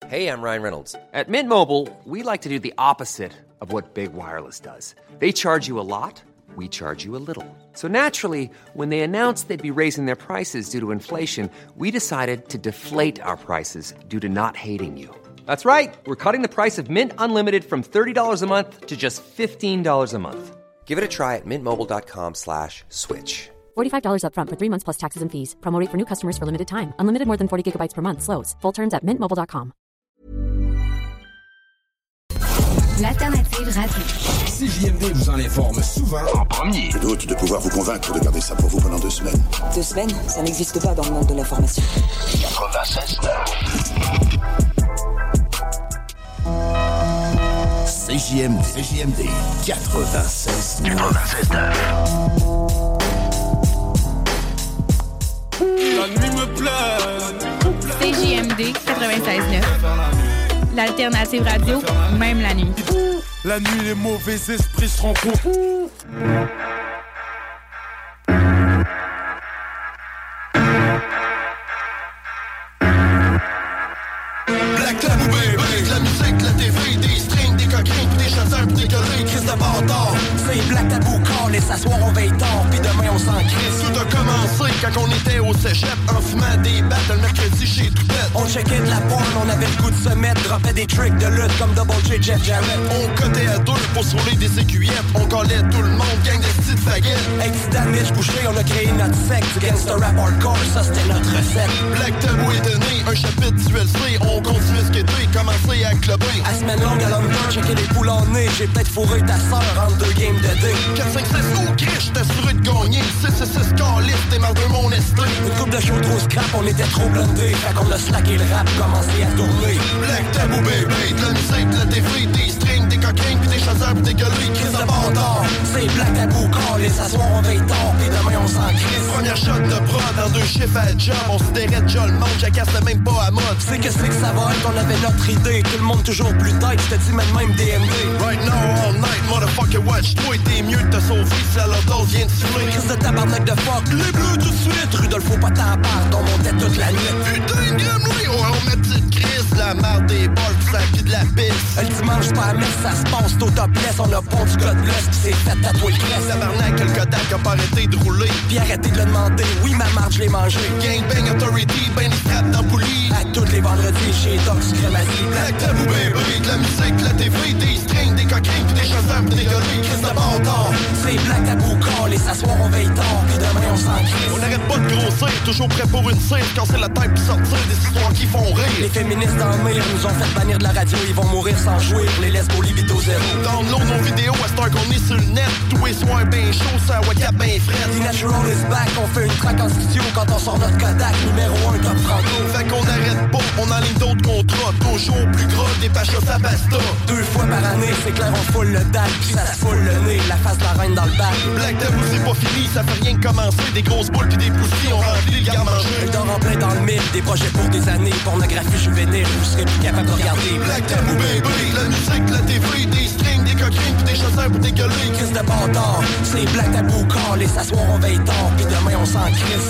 Hey, I'm Ryan Reynolds. At Mint Mobile, we like to do the opposite of what Big Wireless does. They charge you a lot, we charge you a little. So naturally, when they announced they'd be raising their prices due to inflation, we decided to deflate our prices due to not hating you. That's right. We're cutting the price of Mint Unlimited from $30 a month to just $15 a month. Give it a try at mintmobile.com/switch. $45 up front for 3 months plus taxes and fees. Promo rate for new customers for limited time. Unlimited more than 40 gigabytes per month. Slows full terms at mintmobile.com. L'alternative radio. CJMD vous en informe souvent en premier. Je doute de pouvoir vous convaincre de garder ça pour vous pendant 2 semaines. 2 semaines, ça n'existe pas dans le monde de l'information. 96.9. CJMD 96. La nuit me plaît. CJMD 96.9. L'alternative radio, même la nuit. La nuit, les mauvais esprits se rencontrent. Black Lab ou bébé, de la musique, la TV, des strings, des coquins, pis des chasseurs, pis des gueulés, Chris de bâtard. C'est Black Tabou Call et s'asseoir on veille tard, pis demain on s'en crisse. Tout a commencé quand on était au cégep, en fumant des battes le mercredi chez Toupette. On checkait de la porn, on avait le goût de se mettre, droppait des tricks de lutte comme Double J, Jeff Jarrett. On cotait à 2 pour se rouler des écuyettes, on collait tout le monde, gang de petites faguettes. Accident Mitch Boucher, on a créé notre secte, du gangsta rap hardcore, ça c'était notre recette. Black Tabou est donné, un chapitre du LC, on continue ce qu'était, commencer à clubber. À semaine longue à Londres, checker les poules en nez, j'ai peut-être fourré ta sœur entre 2 games de dé. 4, 5, 6, ok, j'étais assuré de gagner. 6, 6, 6, calice, t'es mal de mon esprit. Une coupe de show trop scrap, on était trop blindés. Fait qu'on a slacké le rap, commencé à tourner. Black Tabou bébé, de la musique, de la TV, des strings, des coquins, pis des chasseurs, pis des gueulés, Chris de bâtard. C'est Black Tabou Call, et s'asseoir on veille tard, pis demain on s'en crisse. Première shot de prod, dans 2 chiffres à job, on sidérait déjà le monde, j'accasse même pas à mode. C'est que ça va être, on avait notre idée, tout le monde toujours plus tête, j'te dis même DMD. Right now, all night, motherfucker, watch, toi t'es mieux de te sauver si la dose vient de souffler. Chris de tabarnak de fuck, les bleus tout de suite, Rudolfo pas t'en part, on montait toute la nuit. Putain de gremlin, on met petite crise, la marde des balles, pis ça pis de la pisse. Le dimanche, pas à messe, ça se passe, au topless, on a pont du God bless, pis c'est fait tatouer le crest. Tabarnak, le Kodak a pas arrêté de rouler, pis arrêté de le demander, oui ma marde, je l'ai mangé. Gangbang Authority, ben les straps dans poulie. À tous les vendredis, chez Dox, Crémazie. Black Tabou bébé, de la musique, la TV, des strings, des coquins, pis des chasseurs, pis des gueulés, Chris de bâtard. C'est Black Tabou Call, et s'asseoir on veille tard, pis demain on s'en crisse. On n'arrête pas de grossir, toujours prêt pour une scène, casser la tête pis sortir des histoires qui font rire. Les féministes en mire nous ont fait bannir de la radio, ils vont mourir sans jouer, les lesbos libido zéro. Download nos vidéos à cette heure qu'on est sur le net, tous les soirs ben chaud, ça WhatsApp ben frais. The Natural is back, on fait une track en studio quand on sort notre Kodak, numéro 1 top franco. Fait qu'on n'arrête pas, on enligne d'autres contrats, toujours plus gros, des pachos à pasta. 2 fois par année, c'est clair, on foule le dalle, pis ça se foule le nez, la face de la reine dans le bac. Black Tabou c'est pas fini, ça fait rien que commencer, des grosses boules pis des poussis, on remplit le garde-manger. Je dors en plein dans le mille, des projets pour des années, pornographie juvénile, vous serez plus capable de regarder. Black Tabou bébé, la musique, la TV, des strings, des coquins pis des chasseurs pis des gueulés, Chris de bâtard. C'est Black Tabou Call, et s'asseoir on veille tard, pis demain on s'en crisse.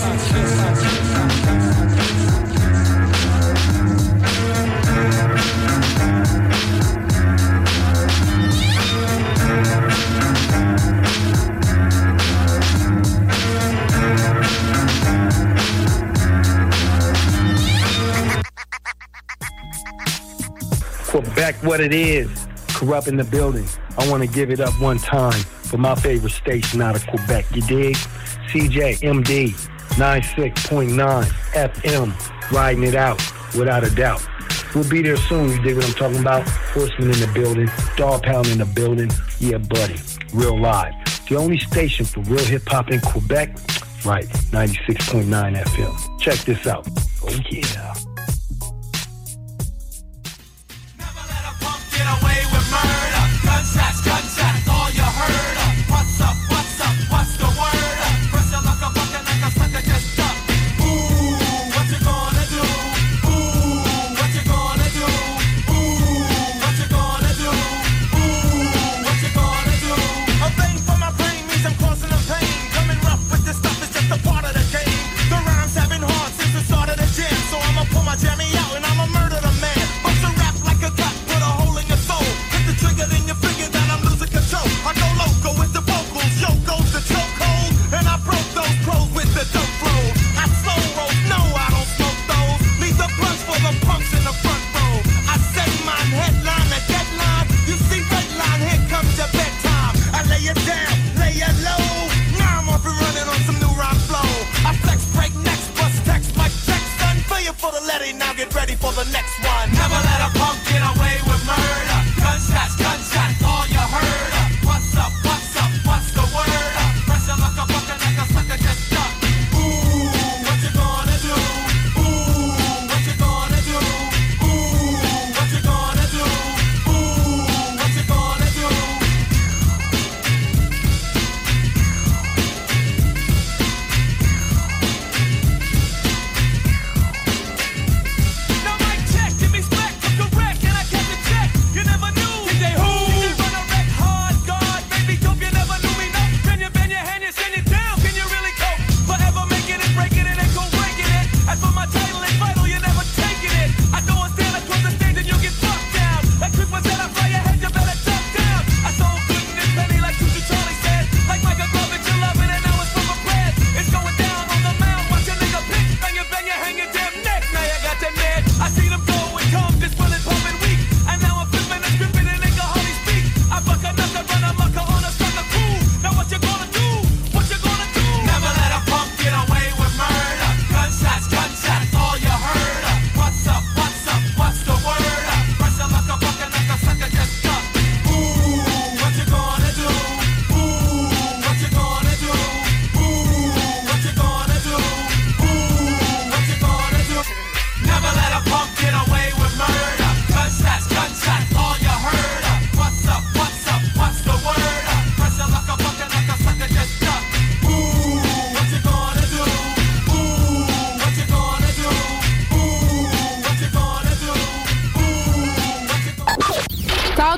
Quebec, what it is. Corrupt in the building. I want to give it up one time for my favorite station out of Quebec. You dig? CJMD 96.9 FM. Riding it out without a doubt. We'll be there soon. You dig what I'm talking about? Horseman in the building. Dog Pound in the building. Yeah, buddy. Real live. The only station for real hip-hop in Quebec? Right. 96.9 FM. Check this out. Oh, yeah. I'm a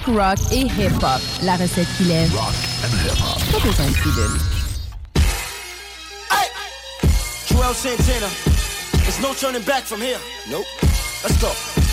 rock et hip-hop. La recette qu'il aime. Rock and hip-hop. Pas besoin de pilule. Hey! Joel Santana. There's no turning back from here. Nope. Let's go.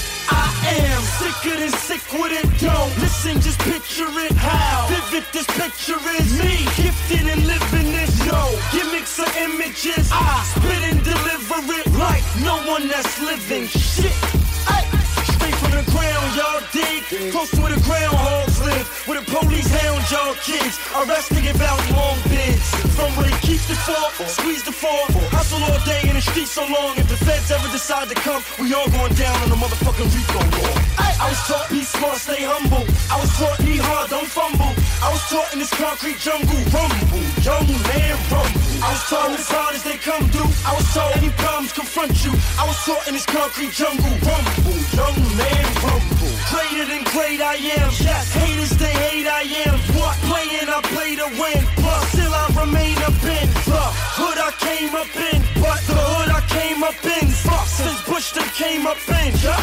I am sicker than sick with it. Don't listen, just picture it. How vivid this picture is. Me, gifted and living this. No gimmicks or images. I spit and deliver it like no one that's living shit. Ay. Straight from the ground, y'all dig. Close to where the groundhogs live. Where the police hound y'all kids. Arresting about long bids. From where they keep the fork, squeeze the fork. Hustle all day in the street so long. If the feds ever decide to come, we all going down on the motherfucking Rico law. I was taught be smart, stay humble. I was taught be hard, don't fumble. I was taught in this concrete jungle, rumble, young man rumble. I was taught as hard as they come through. I was taught any problems confront you. I was taught in this concrete jungle, rumble, young man rumble. Greater than great I am, yes. Haters they hate I am. What playing I play to win. Plus still I remain up in the hood I came up in. But the hood I came up in, fuck since Bush them came up in. Yeah.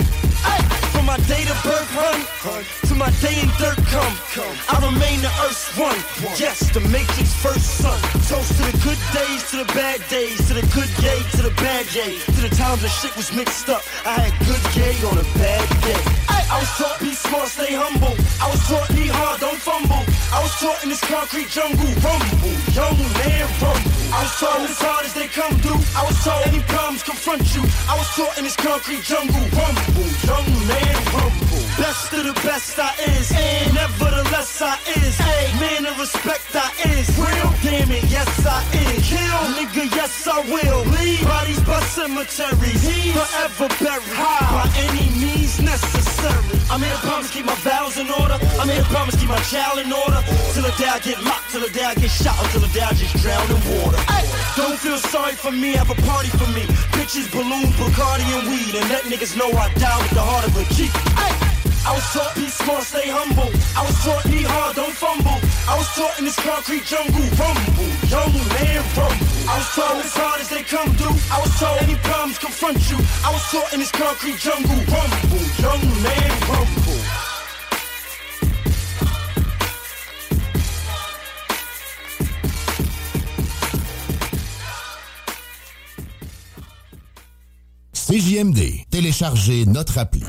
Ay, from my day to birth, hun, to my day in dirt come. I remain the earth's one. Yes, the Matrix first son. Toast to the good days, to the bad days, to the good yay, to the bad yay, to the times the shit was mixed up. I had good yay on a bad day. Ay, I was taught be smart, stay humble. I was taught be hard, don't fumble. I was taught in this concrete jungle, rumble, young man rumble. I was taught as hard as they come through. I was taught any problems confront you. I was taught in this concrete jungle, rumble, young man rumble. Best of the best I is, and nevertheless I is. Man of respect I is. Real, damn it, yes I is. Kill, nigga, yes I will. Leave bodies by cemeteries. Forever buried by any means necessary. I'm here to promise keep my vows in order. I'm here to promise keep my child in order. Till the day I get locked, till the day I get shot, until the day I just drown in water. Ay, don't feel sorry for me, have a party for me. Bitches, balloons, Bacardi and weed. And let niggas know I die with the heart of a G. Ay, I was taught be smart, stay humble. I was taught be hard, don't fumble. I was taught in this concrete jungle, rumble, young man rumble. I was taught as hard as they come through. I was taught any problems confront you. I was taught in this concrete jungle, rumble, young man rumble. CJMD, téléchargez notre appli.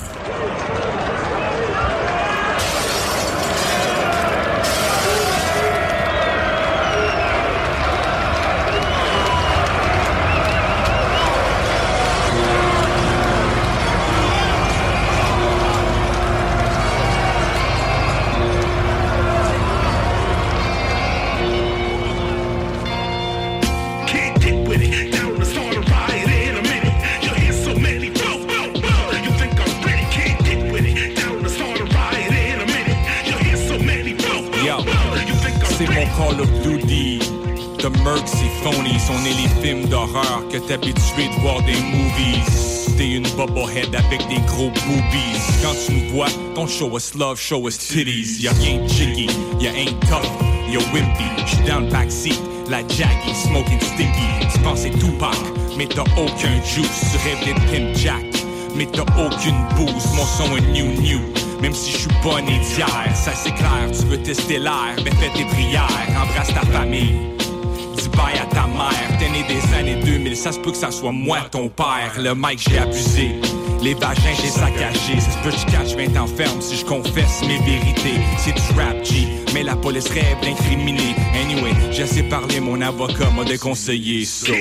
Call of Duty, The Merc c'est phony. On est les films d'horreur que t'es habitué de voir des movies. T'es une bobblehead avec des gros boobies. Quand tu me vois, don't show us love, show us titties. Y'a rien de jiggy, y'a ain't tough, y'a wimpy. J'suis dans le backseat, la Jaggy, smoking sticky. Tu penses c'est Tupac, mais t'as aucun juice. Tu rêves d'être Pimp Jack, mais t'as aucune booze. Mon son est new. Même si je suis pas né d'hier, ça c'est clair, tu veux tester l'air, ben fais tes prières, embrasse ta famille, dis bye à ta mère, t'es né des années 2000, ça se peut que ça soit moi ton père, le mic j'ai abusé, les vagins j'ai saccagé, ça se peut que je cache 20 ans ferme si je confesse mes vérités, c'est du rap G, mais la police rêve d'incriminer, anyway, j'ai assez parlé, mon avocat m'a déconseillé, so...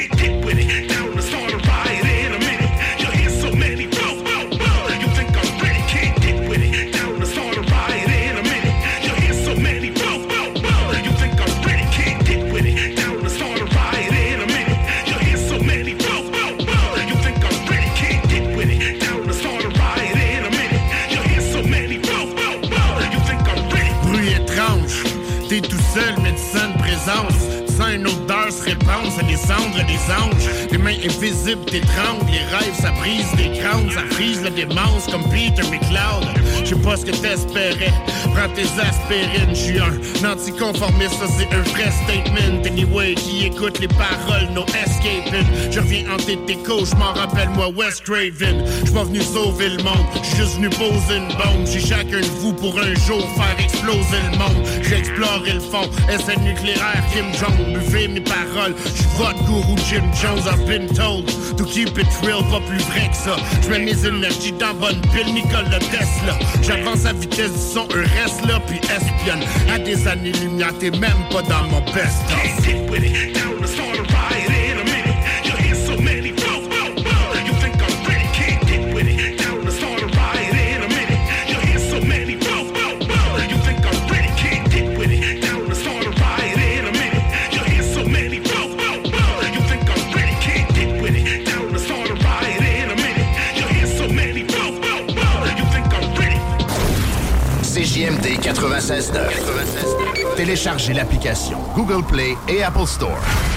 T'es tout seul, mais tu sens une présence. Tu sens une odeur se répandre, ça descendre des anges. Les mains invisibles t'étranglent, les rêves ça brise des crânes, ça frise la démence comme Peter McLeod. J'ai pas pas ce que t'espérais. Prends tes aspirines, j'suis un anticonformiste, ça c'est un vrai statement. Anyway, qui écoute les paroles, no escaping. Je reviens hanter tes cauchemars, rappelle-moi Wes Craven. J'suis pas venu sauver le monde, j'suis juste venu poser une bombe. J'ai chacun de vous pour un jour faire exploser le monde. J'ai exploré le fond, essai nucléaire, Kim Jong. Buvez mes paroles, j'suis votre gourou Jim Jones. I've been told to keep it real, pas plus vrai que ça. J'mets mes énergies dans bonne pile, Nikola Tesla. J'avance à vitesse du son, eux restent là puis espionne. À des années-lumière, t'es même pas dans mon best. Can't get with it, down to start a riot in a minute. You hear so many flow, you think I'm ready, can't get with it, down to start a riot in a minute. You hear so many flow, you think I'm ready, can't get with it, down to start a riot in a minute. You hear so many flow, you think I'm ready, can't get with it, down to start a riot in a minute. You hear so many flow, you think I'm ready. CJMD 96.9. Téléchargez l'application Google Play et Apple Store.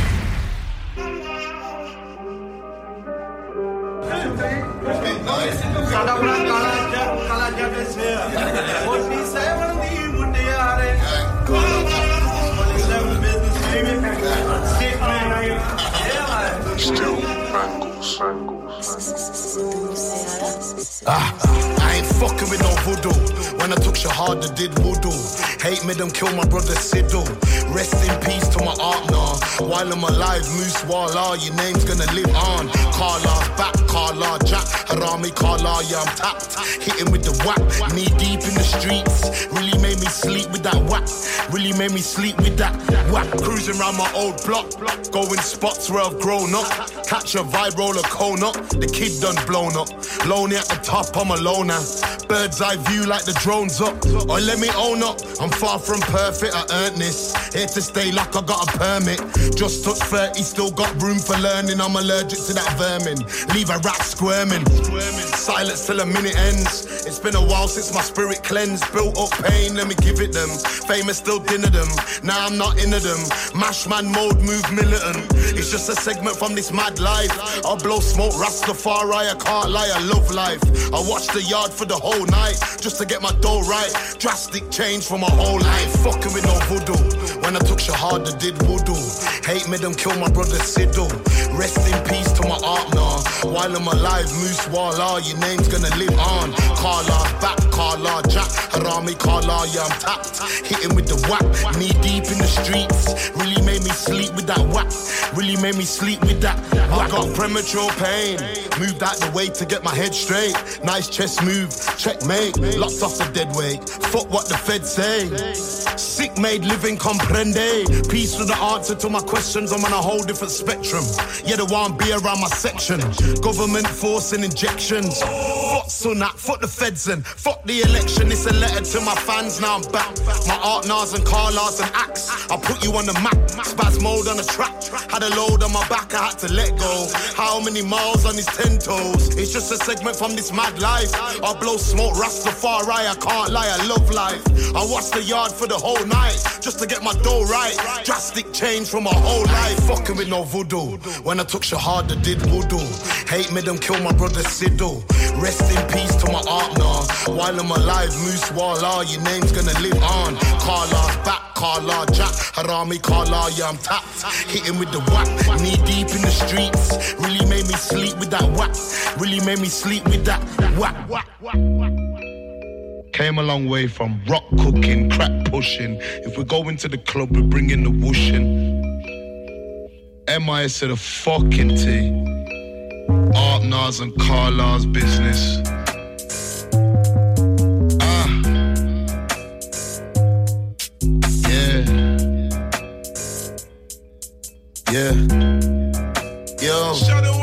I ain't fucking with no voodoo. When I took Shahada, did voodoo. Hate made them kill my brother Sidhu. Rest in peace to my art now. While I'm alive, Moose Walla, your name's gonna live on. Carla, back, Carla, Jack, Harami, Carla, yeah, I'm tapped. Hitting with the whack, knee deep in the streets. Really made me sleep with that whack. Really made me sleep with that whack. Cruising around my old block, going spots where I've grown up. Catch a vibe, roll a cone up. The kid done blown up. Lonely at the top, I'm alone now. Bird's eye view like the drone's up. Or let me own up, I'm far from perfect, I earned this. Here to stay like I got a permit. Just touched 30, still got room for learning. I'm allergic to that vermin. Leave a rat squirming. Silence till a minute ends. It's been a while since my spirit cleansed. Built up pain, let me give it them. Famous still dinner them. Now I'm not into them. Mash man mode, move militant. It's just a segment from this mad life. I'll blow smoke, Rastafari, I can't lie, I love life. I watch the yard for the whole night, just to get my dough right. Drastic change for my whole life. Fucking with no voodoo. When I took Shahada, did voodoo. Hate made them kill my brother Sidhu. Rest in peace to my art now. While I'm alive, Moose Walla, your name's gonna live on. Carla, back, Carla, Jack, Harami, Carla, yeah, I'm tapped. Hitting with the whack, knee deep in the streets. Really made me sleep with that whack. Really made me sleep with that whack. I got premature pain. Moved out the way to get my head straight. Nice chest move, checkmate. Locked off the dead weight. Fuck what the feds say. Sick made living comprende. Peace with the answer to my questions. I'm on a whole different spectrum. Yeah, the one be around my section. Government forcing injections. Fuck Sunak, fuck the feds and fuck the election. It's a letter to my fans, now I'm back. My art Nas and Carlas and Axe. I put you on the map. Spaz mode on the track. Had a load on my back, I had to let go. How many miles on his 10 toes? It's just a segment from this mad life. I blow smoke, Rastafari, I can't lie, I love life. I watch the yard for the whole night, just to get my dough right. Drastic change from my whole life. Fucking with no voodoo. When I took Shahada, did voodoo. Hate made them kill my brother Sidhu. Rest in peace to my art now. While I'm alive, Moose Walla, your name's gonna live on. Carla, back, Carla, Jack, Harami, Carla, yeah, I'm tapped. Hitting with the whack, knee deep in the streets. Really made me sleep with that whack. Really made me sleep with that whack. Came a long way from rock cooking, crack pushing. If we go into the club, we bring in the whooshing. MIS to the fucking T. Art Nas and Carla's business. Yeah. Yo.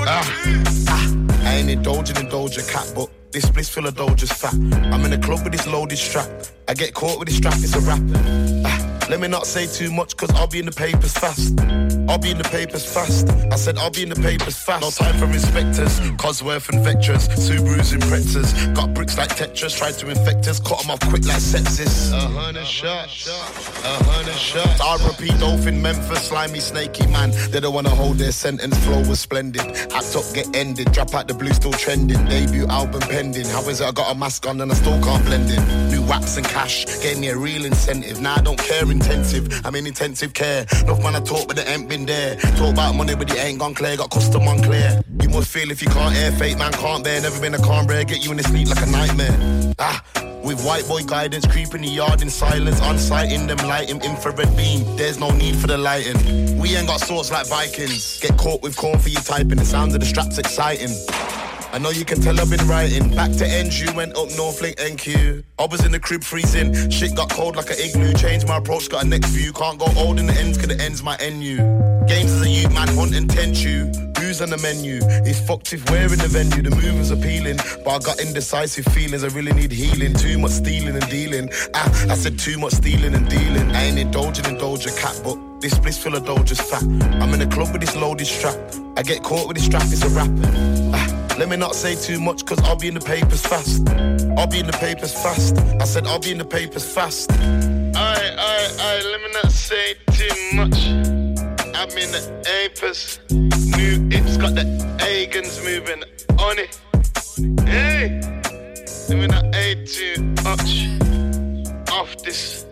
I ain't indulging in Doja Cat, but this bliss full of Doja's fat. I'm in the club with this loaded strap. I get caught with this strap, it's a rap. Let me not say too much, cause I'll be in the papers fast. I'll be in the papers fast. I said I'll be in the papers fast. No time for inspectors, Cosworth and Vectras, Subarus and Pretzers. Got bricks like Tetris, tried to infect us, cut them off quick like sepsis. 100 shots, 100 shots. R.I.P. Dolphin, Memphis, slimy, snaky man. They don't wanna hold their sentence, flow was splendid. Act up, get ended, drop out the blue, still trending. Debut album pending. How is it I got a mask on and I still can't blend in? New wax and cash, gave me a real incentive. Now I don't care intensive, I'm in intensive care. Enough man I talk but they ain't been there. Talk about money but it ain't gone clear. Got custom unclear. You must feel if you can't air, fake man can't bear. Never been a calm bear, get you in the sleep like a nightmare. With white boy guidance, creep in the yard in silence. On sight in them lighting, infrared beam. There's no need for the lighting. We ain't got swords like Vikings. Get caught with corn for you typing. The sound of the straps exciting. I know you can tell I've been writing. Back to NG, went up Northlink NQ. I was in the crib freezing. Shit got cold like an igloo. Changed my approach, got a next view. Can't go old in the ends, cause the ends my NU. Games as a youth man, hunt and tent you. Who's on the menu? It's fucked if we're in the venue. The move is appealing, but I got indecisive feelings. I really need healing. Too much stealing and dealing. I said too much stealing and dealing. I ain't indulging in Doja Cat, but this bliss full of Doja's fat. I'm in a club with this loaded strap. I get caught with this strap, it's a rap. Let me not say too much, cause I'll be in the papers fast. I'll be in the papers fast. I said I'll be in the papers fast. Aye, let me not say too much. I'm in the papers. New hips got the Agans moving on it. Hey, let me not say too much. Off this.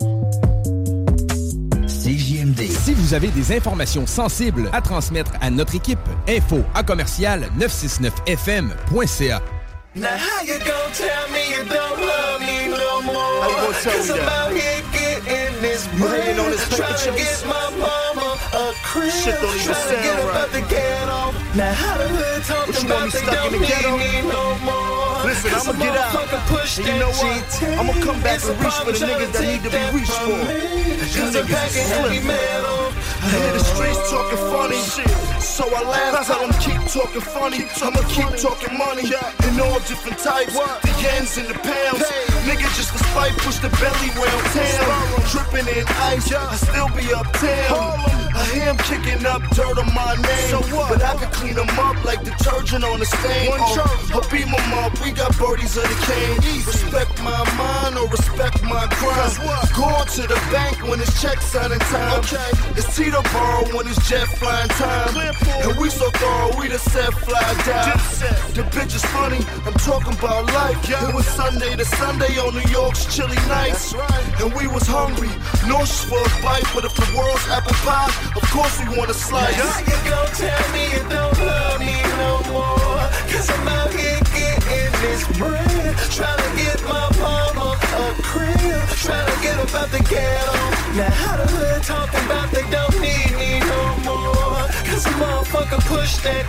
CJMD. Si vous avez des informations sensibles à transmettre à notre équipe, info@969fm.ca. Now how you gon' tell me you don't love me no more? Cause I'm out here getting this bread. Trying to get my mama a crib. Trying to get up out the ghetto. Now how the hood talking about they don't need me no more? Listen, I'ma get out. And you know what? I'ma come back and reach for the niggas that need to be reached for. Cause I'm packing heavy metal. I hear the streets talking funny shit, so I laugh, tell them keep talking funny. I'ma keep talking money in all different types, the yens and the pounds. Nigga just for spite, push the belly round town. Dripping in ice, I still be uptown. I hear him kicking up dirt on my name, but I can clean them up like detergent on the stain. I'll beat my mom, we got birdies of the cane. Respect my mind or respect my grind. Going to the bank when it's check signing time. It's Tito borrow when it's jet flying time. And we so thorough, we the set fly down. The bitch is funny, I'm talking about life. It was Sunday to Sunday on New York's chilly nights. And we was hungry, nauseous for a bite. But if the world's apple pie, of course we want a slice. How you gon' tell me you don't love me no more? Cause I'm out here getting this bread. Trying to get my mama a crib. Trying to get up out the ghetto. Now how the hood talking about they don't need me no more? Cause a motherfucker push that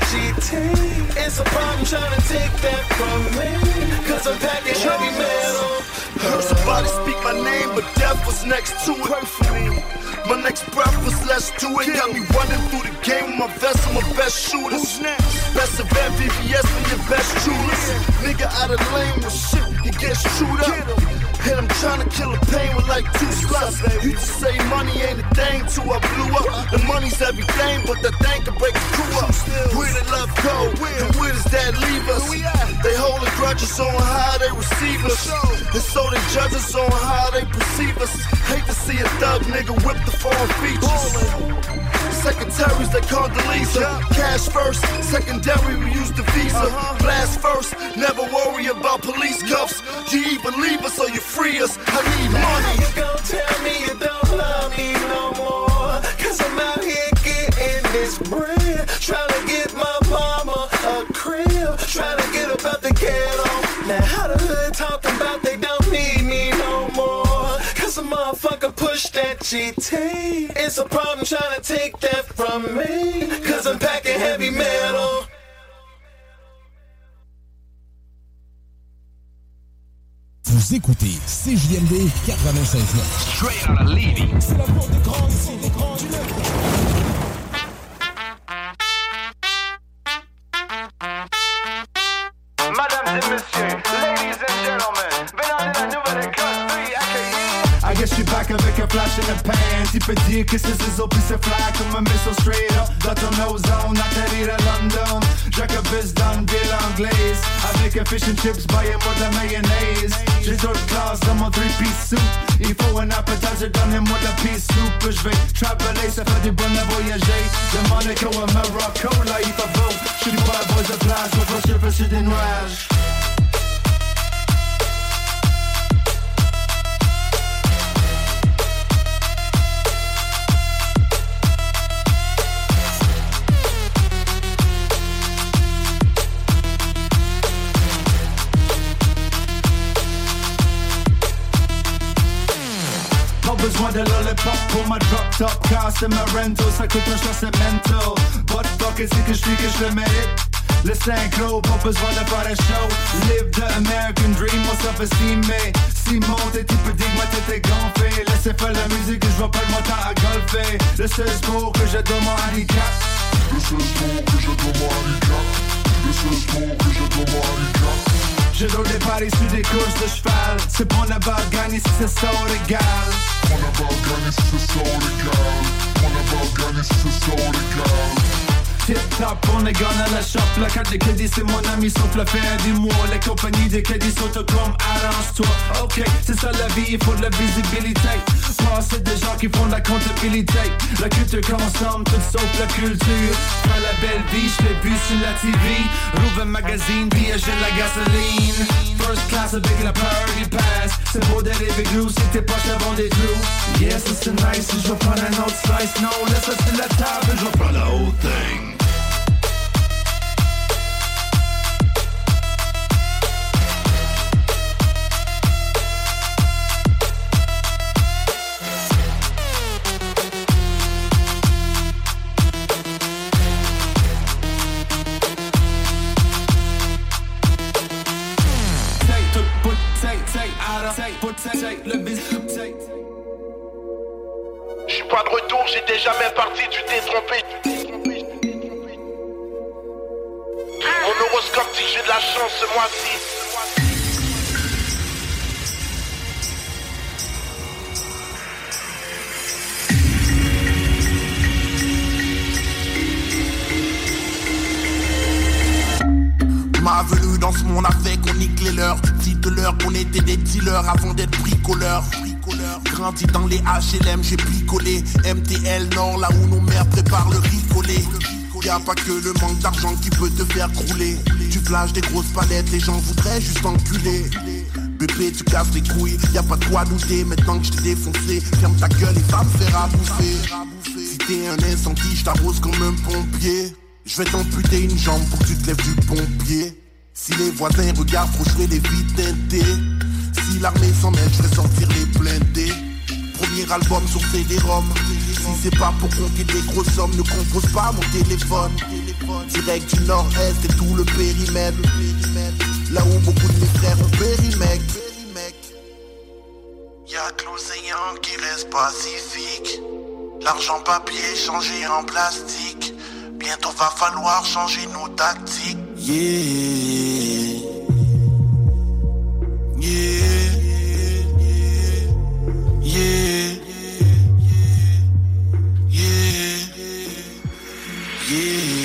GT. It's a problem trying to take that from me. Cause I'm packing heavy metal. Heard somebody speak my name, but death was next to it. Pray for me. My next breath was let's do it. Got me running through the game with my vest, I'm my best shooter. Who's next? Best of MVVS and your best shooters. Nigga out of lane with shit, he gets chewed up. And I'm trying to kill the pain with like 2 sluts. Used to say money ain't a thing till I blew up. The money's everything, but the thing can break the crew up. Where did love go? And where does that leave us? They holding grudges on how they receive us. And so they judge us on how they perceive us. Hate to see a thug nigga whip the foreign features. Secretaries, they Condoleezza. Cash first, secondary, we use the visa. Blast first, never worry about police cuffs. You either leave us or you free us. I need money. How you gon' tell me you don't love me no more? Cause I'm out here getting this bread. Trying to get my mama a crib. Trying to get up out the ghetto. Now how the hood talking about they don't need me no more? Cause a motherfucker push that GT. It's a problem trying to take that from me. Cause I'm packing heavy metal. Vous écoutez CJMD 96.9. Straight out of Levy. C'est la porte des grands ici, des grands du Nord. Mesdames et messieurs, ladies and gentlemen, bienvenue à la nouvelle école. I guess you're back avec un flash in the pan. Il peut dire que c'est ciseaux puis c'est fly comme un missile straight up dans ton ozone. Atterrir à London, Jacobus dans une ville anglaise. Avec un fish and chips, baillez-moi de la mayonnaise. J'ai d'autres classes dans mon 3-piece suit. Il faut un appetizer, donnez-moi de la peace soup. Je vais traveler, ça fait du bon à voyager. De Monaco à Morocco, là il fait beau. J'suis du bad boy de place, on va surfer sur des nuages. Besoin de lollipop pour ma drop top car c'est ma rental, ça coûte un cher, c'est mental. But fuck it, c'est que je le mérite. Le synchro, pas besoin de faire un show. Live the American dream, moi ça fait stimer. Simon, t'es type digue, ma tête est gonflée. Laissez faire la musique, je vois pas le montant à golfer. Le seul sport que je donne mon handicap. Le seul sport que je donne mon handicap. Le seul sport que je donne mon handicap. Je roule des paris sur des courses de cheval. C'est pour la balle gagner si c'est sort égal. On a pas gagné si c'est sort égal. On a pas gagné si c'est sort égal. Tip-top, on est gone à la shop. La carte de crédit, c'est mon ami, sauf la fin du mois. Les compagnies de crédit sont comme arrange-toi. Ok, c'est ça la vie, il faut de la visibilité. C'est des gens qui font de la comptabilité. La culture consomme, tout sauf la culture. Prends la belle vie, je l'ai vu sur la TV. Rouvre un magazine, puis achète la gasoline. First class avec la party pass. C'est beau de rêver gros, si tes poches avant des trous. Yes, c'est nice, je vais prendre un autre slice. Non, laisse ça sur la table, je vais prendre la whole thing. J'suis pas de retour, j'étais jamais parti, tu t'es trompé. Mon horoscope dit que j'ai de la chance ce mois-ci. Ma venue dans ce monde a fait qu'on nique les leurs. Dites-leur qu'on était des dealers avant d'être bricoleurs. Grandi dans les HLM, j'ai picolé. MTL Nord, là où nos mères préparent le ricolé. Y'a pas que le manque d'argent qui peut te faire crouler. Tu flashes des grosses palettes, les gens voudraient juste enculer. Bébé, tu casses les couilles, y'a pas de quoi douter. Maintenant que je t'ai défoncé, ferme ta gueule et va me faire à bouffer. Si t'es un incendie, je t'arrose comme un pompier. Je vais t'amputer une jambe pour que tu te lèves du pompier. Si les voisins regardent trop, je vais les vides teinter. Si l'armée s'en mêle, je vais sortir les blindés. Premier album sur CD-ROM. Si c'est pas pour compter des grosses sommes, ne compose pas mon téléphone. Direct du nord-est et tout le périmètre. Là où beaucoup de mes frères ont péri, mec. Y'a que l'océan qui reste pacifique. L'argent papier changé en plastique. Bientôt va falloir changer nos tactiques. Yeah. Yeah. Yeah. Yeah. Yeah.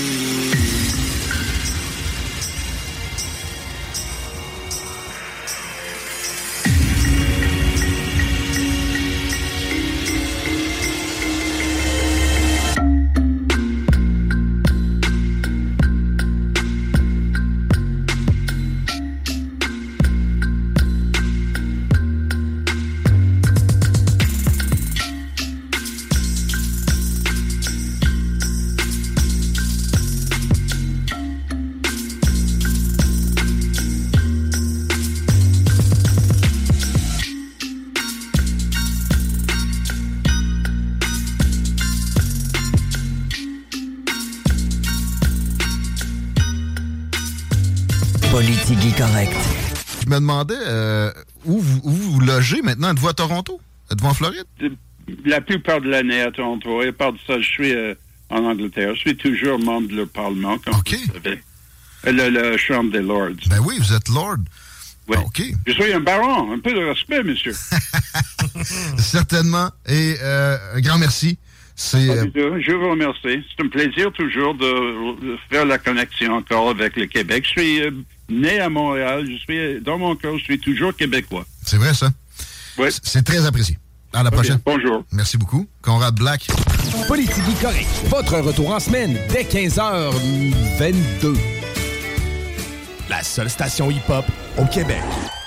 Politique correct. Je me demandais où vous logez maintenant. Êtes-vous à Toronto? Êtes-vous en Floride? La plupart de l'année à Toronto. Et à part de ça, je suis en Angleterre. Je suis toujours membre de le Parlement, comme vous savez. La Chambre des Lords. Ben oui, vous êtes Lord. Oui. OK. Je suis un baron. Un peu de respect, monsieur. Certainement. Et un grand merci. Je vous remercie. C'est un plaisir toujours de faire la connexion encore avec le Québec. Je suis né à Montréal. Dans mon cœur, je suis toujours québécois. C'est vrai, ça? Oui. C'est très apprécié. À la prochaine. Bonjour. Merci beaucoup. Conrad Black. Politique correct. Votre retour en semaine dès 15h22. La seule station hip-hop au Québec.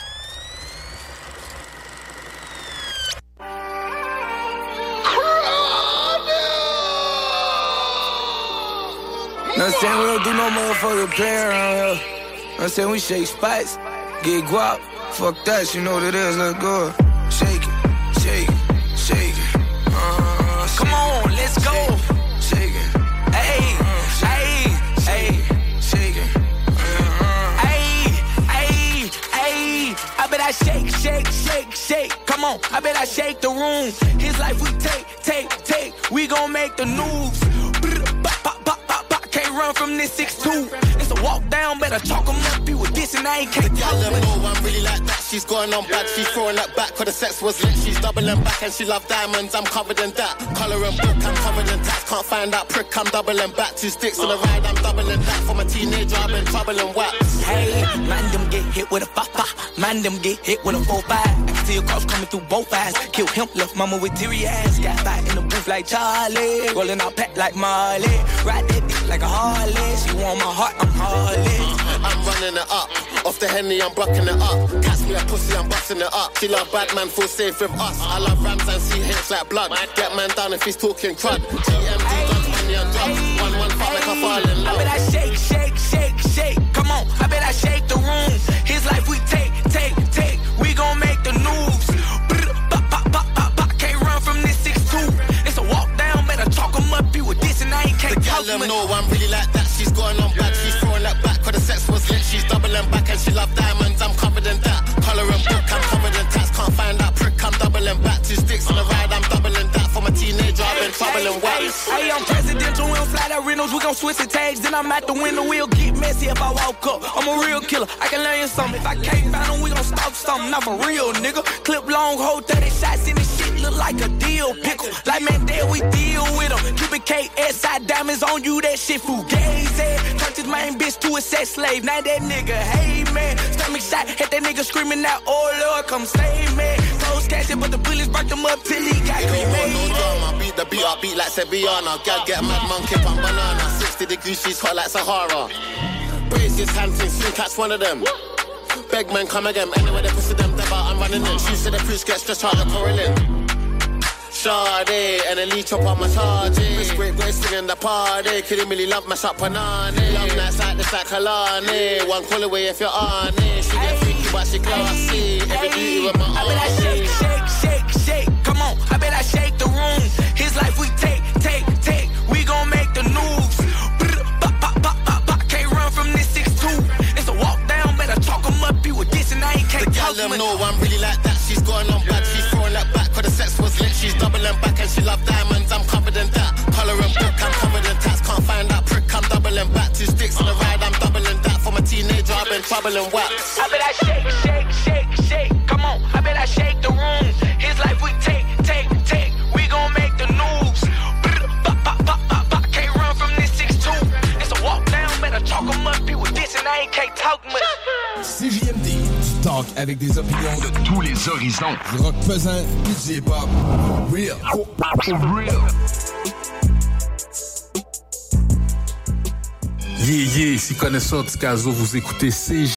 I'm saying we don't do no motherfucking play around here. I'm saying we shake spots, get guap. Fuck that, you know what it is, let's go. Shake it, shake it, shake it. Come on, let's go. Shake it, ayy, ayy, ayy, shake it. Ayy, ayy, ayy. I bet I shake, shake, shake, shake. Come on, I bet I shake the room. His life we take. We gon' make the news. Can't run from this 6'2". It's a walk down, better talk them up. You with this and I ain't can't talk them. I'm really like that. She's going on bad. She's throwing that back. Cause the sex was lit. She's doubling back and she love diamonds. I'm covered in that. Color and book, I'm covered in tats. Can't find that prick. I'm doubling back. 2 sticks on the ride. I'm doubling that. For my teenager, I've been troubling wax. Hey, man, them get hit with a fa-fa. Man, them get hit with a 4-5. I can see a cross coming through both eyes. Kill him, left mama with teary eyes. Got fight in the booth like Charlie. Rolling out pack like Marley. Ride that dick like a Harley. She want my heart, I'm Harley. I'm running it up. Off the Henny, I'm bucking it up. Catch me a pussy, I'm busting it up. She love bad man, feel safe with us. I love rams and CH like blood. Get man down if he's talking crud. GMD, guns, money and drugs. 1-1 fuck like I fall in love. I bet I shake, shake, shake, shake. Come on, I bet I shake the room. His life we take. We gon' make the news. Can't run from this 6'2". It's a walk down, better talk them up. You with this and I ain't can't talk them. Let them know I'm really like that. She's going on bad. She's throwing that back. Cause the sex was lit. She's doubling back and she love diamonds. I'm covered in that. Color and book, I'm covered in tats. Can't find that prick. I'm doubling back. 2 sticks on the ride. I'm doubling that. For my teenager, I've been troubling wax. Hey, I'm presidential. We don't fly that Reynolds. We gon' switch the tags. Then I'm at the window. We'll get messy if I walk up. I'm a real killer. I can learn you something. If I can't find them, we gon' stalk something. Not for real, nigga. Clip long, hold 30 shots in this shit. Look like a deal pickle. Like Mandela, we deal with them. Cupid KSI diamonds on you. That shit fugazi. Turned his main bitch to a sex slave. Now that nigga, hey man. Stomach shot, hit that nigga screaming out, oh Lord, come save me. Close casket, but the bullets burnt him up till he got cremated. No drama, beat the beat, I beat like Sevillana. Gal get mad, monkey on banana. 60 degrees, she's hot like Sahara. Brace his hand thing, soon catch one of them. Beg man, come again. Anyway, they pussy them, they're I'm running in. She said the priest gets stretched out the correlin. Sade, and a leech up on my charge. This great boy singing the party. Couldn't really love my shop panani. Love nights like this like Kalani. One call away if you're on it. She get freaky but she classy. Every beauty with my own. I bet I shake, shake, shake, shake. Come on, I bet I shake the room. His life we take. We gon' make the news. Can't run from this 6'2". It's a walk down, better talk them up. You with this and I ain't can't talk them. Let them know I'm really like that. She's going on bad. She's throwing that back. Cause the sex was lit. She's doubling back and she love diamonds. I'm covered in that. Color and book, I'm covered in tats. Can't find that prick. I'm doubling back. 2 sticks on the ride. I'm doubling that. For my teenager, I've been troubling wax. I bet I shake, shake, shake, shake. Come on, I bet I shake the room. His life we take. We gon' make the news. Can't run from this 6'2". It's a walk down, better talk them up. You with this and I ain't can't talk much. CJMD, du talk avec des opinions de tous les horizons. Du rock pesant, du hip-hop. Real. Yeah, si connaisseur du Caso, vous écoutez CJ.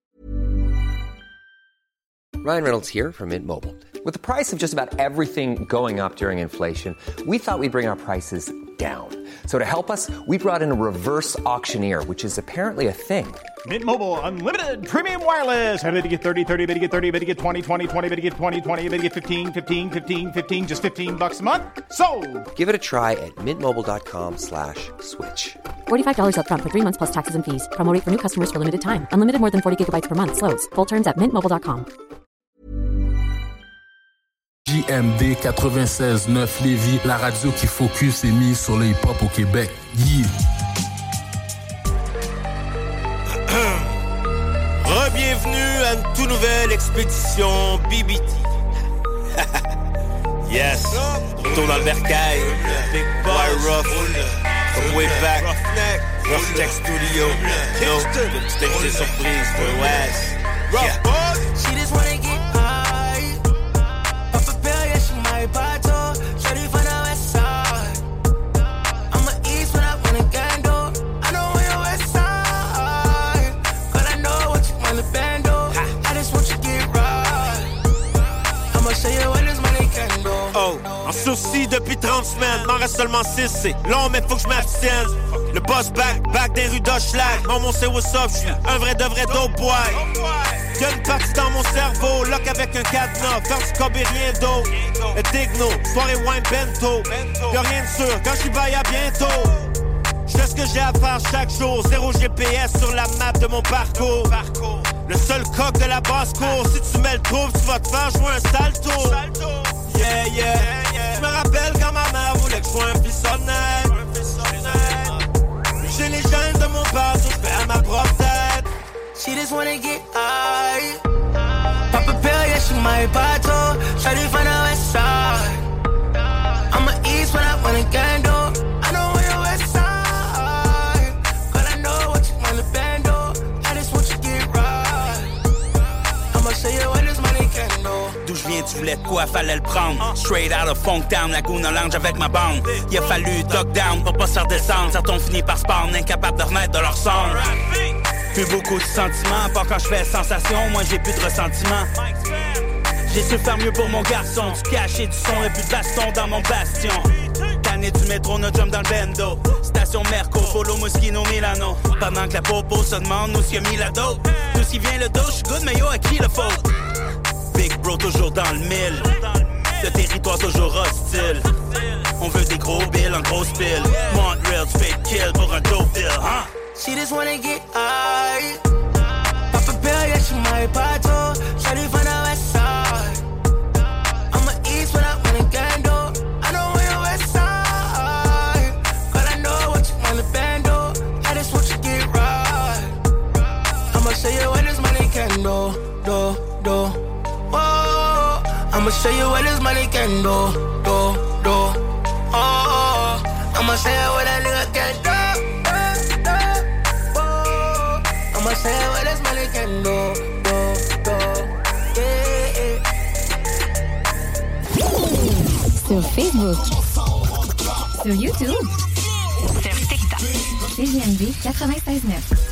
Ryan Reynolds here from Mint Mobile. With the price of just about everything going up during inflation, we thought we'd bring our prices down. So to help us, we brought in a reverse auctioneer, which is apparently a thing. Mint Mobile Unlimited Premium Wireless. How to get 30, 30, how to get 30, how to get 20, 20, 20, how to get 20, 20, how to get 15, 15, 15, 15, just $15 a month? Sold! Give it a try at mintmobile.com/switch. $45 up front for 3 months plus taxes and fees. Promo rate for new customers for limited time. Unlimited more than 40 gigabytes per month. Slows full terms at mintmobile.com. JMD 96.9 Lévis, la radio qui focus et mise sur le hip-hop au Québec. Yeah! Re-bienvenue à une toute nouvelle expédition BBT. Yes, retour dans le bercail. Big Boy Rough, from way back. Rough Tech Studio. Yo, petite invité surprise pour West. Yeah. She just wanna get high. Pop a pill, yeah, she my bottle. Shorty from the west side. I'm a east when I wanna gando. I know where your west side. But I know what you wanna bando. I just want you to get right. I'ma show you what this money can do. Oh, en souci depuis 30 semaines, m'en reste seulement 6, c'est long mais faut que je m'abstienne. Le boss back des rues d'Hochelag. Mon c'est what's up, j'suis un vrai de vrai dope boy. Y'a une partie dans mon cerveau, lock avec un cadenas, faire du cob et rien d'autre. Le digno, soirée wine bento. Y'a rien de sûr, quand j'suis bail à bientôt. J'fais ce que j'ai à faire chaque jour, 0 GPS sur la map de mon parcours. Le seul coq de la basse-cour, si tu mets le trouble, tu vas te faire jouer un salto. Yeah, yeah, j'me rappelle quand ma mère voulait que j'sois un fils honnête. J'ai les gènes de mon père, tout j'fais à ma propre tête. She just wanna get high. Pop a pill, yeah, she my bottle. Shorty from the west side. I'm a east when I wanna gando. I know where your west side. But I know what you wanna bando. I just want you to get right. I'ma show you what this money can do. D'où je viens, tu voulais de quoi, fallait le prendre. Straight out of Funktown, Laguna Lounge avec ma bande. Il a fallu duck down pour pas se redescendre. Certains ont fini par spawn, incapables de renaître de leur cendre. Plus beaucoup de sentiments, pas quand je fais sensation, moi j'ai plus de ressentiment. J'ai su faire mieux pour mon garçon, du cash et du son et plus de baston dans mon bastion. Tanné du métro, no jump dans le bendo. Station Merco, Polo, Moschino, Milano. Pendant que la popo se demande où s'y a mis la dope. D'où s'y vient le dos, j'suis good, mais yo, à qui le faute? Big bro toujours dans le mille. Le territoire toujours hostile. On veut des gros bills en grosse pile. Montreal, tu fais kill pour un dope deal, hein? She just wanna get high. Pop a pill, yeah, she my bottle. Shorty from the west side. I'm a east when I wanna gando. I know where your west side. But I know what you wanna bando. I just want you to get right. I'ma show you what this money can do. Oh, I'ma show you what this money can do. Oh, I'ma show you what that nigga can do. I'ma say what this money can do, yeah. Sur Facebook, sur YouTube, sur TikTok, CJMD 96.9.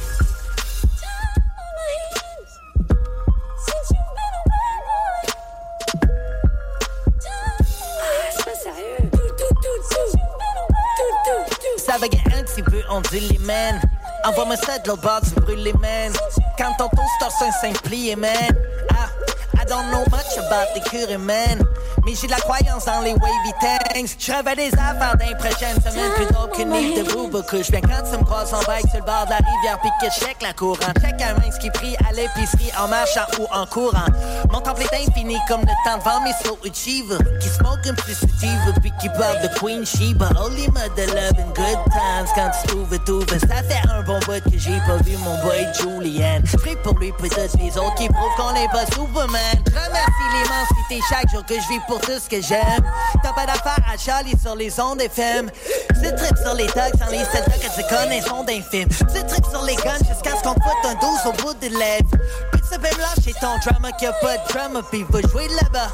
Ça va gagner un petit peu, on dit les man. Envoie-moi ça de l'autre bord, tu brûles les man. Quand ton toaster c'est un simplier, man. I don't know much about the curry, man. Mais j'ai de la croyance dans les wavy tanks. J'rêve des affaires d'un prochaine semaine. Plus d'autres qu'une livre de boue, que je viens quand tu me croises en bike sur le bord de la rivière. Puis que je check la courant. Check un mince qui prie à l'épicerie en marchant ou en courant. Mon temple est infini comme le temps devant mes slow achiever. Qui smoke un petit sativa puis qui parle de Queen Sheba. Holy mother love and good times. Quand tu trouves, ça fait un bon bout que j'ai pas vu mon boy Julian. Prie pour lui, pour tous les autres qui prouvent qu'on est pas Superman. Remercie l'immensité chaque jour que je vis pour tout ce que j'aime. T'as pas d'affaire à Charlie sur les ondes FM. Tu trip sur les thugs sans les 7 que tu connais sont d'infime. Tu trip sur les guns jusqu'à ce qu'on te foute un 12 au bout des lèvres. Puis tu peux me lâcher ton drama qu'il y a pas de drama puis va jouer de là-bas.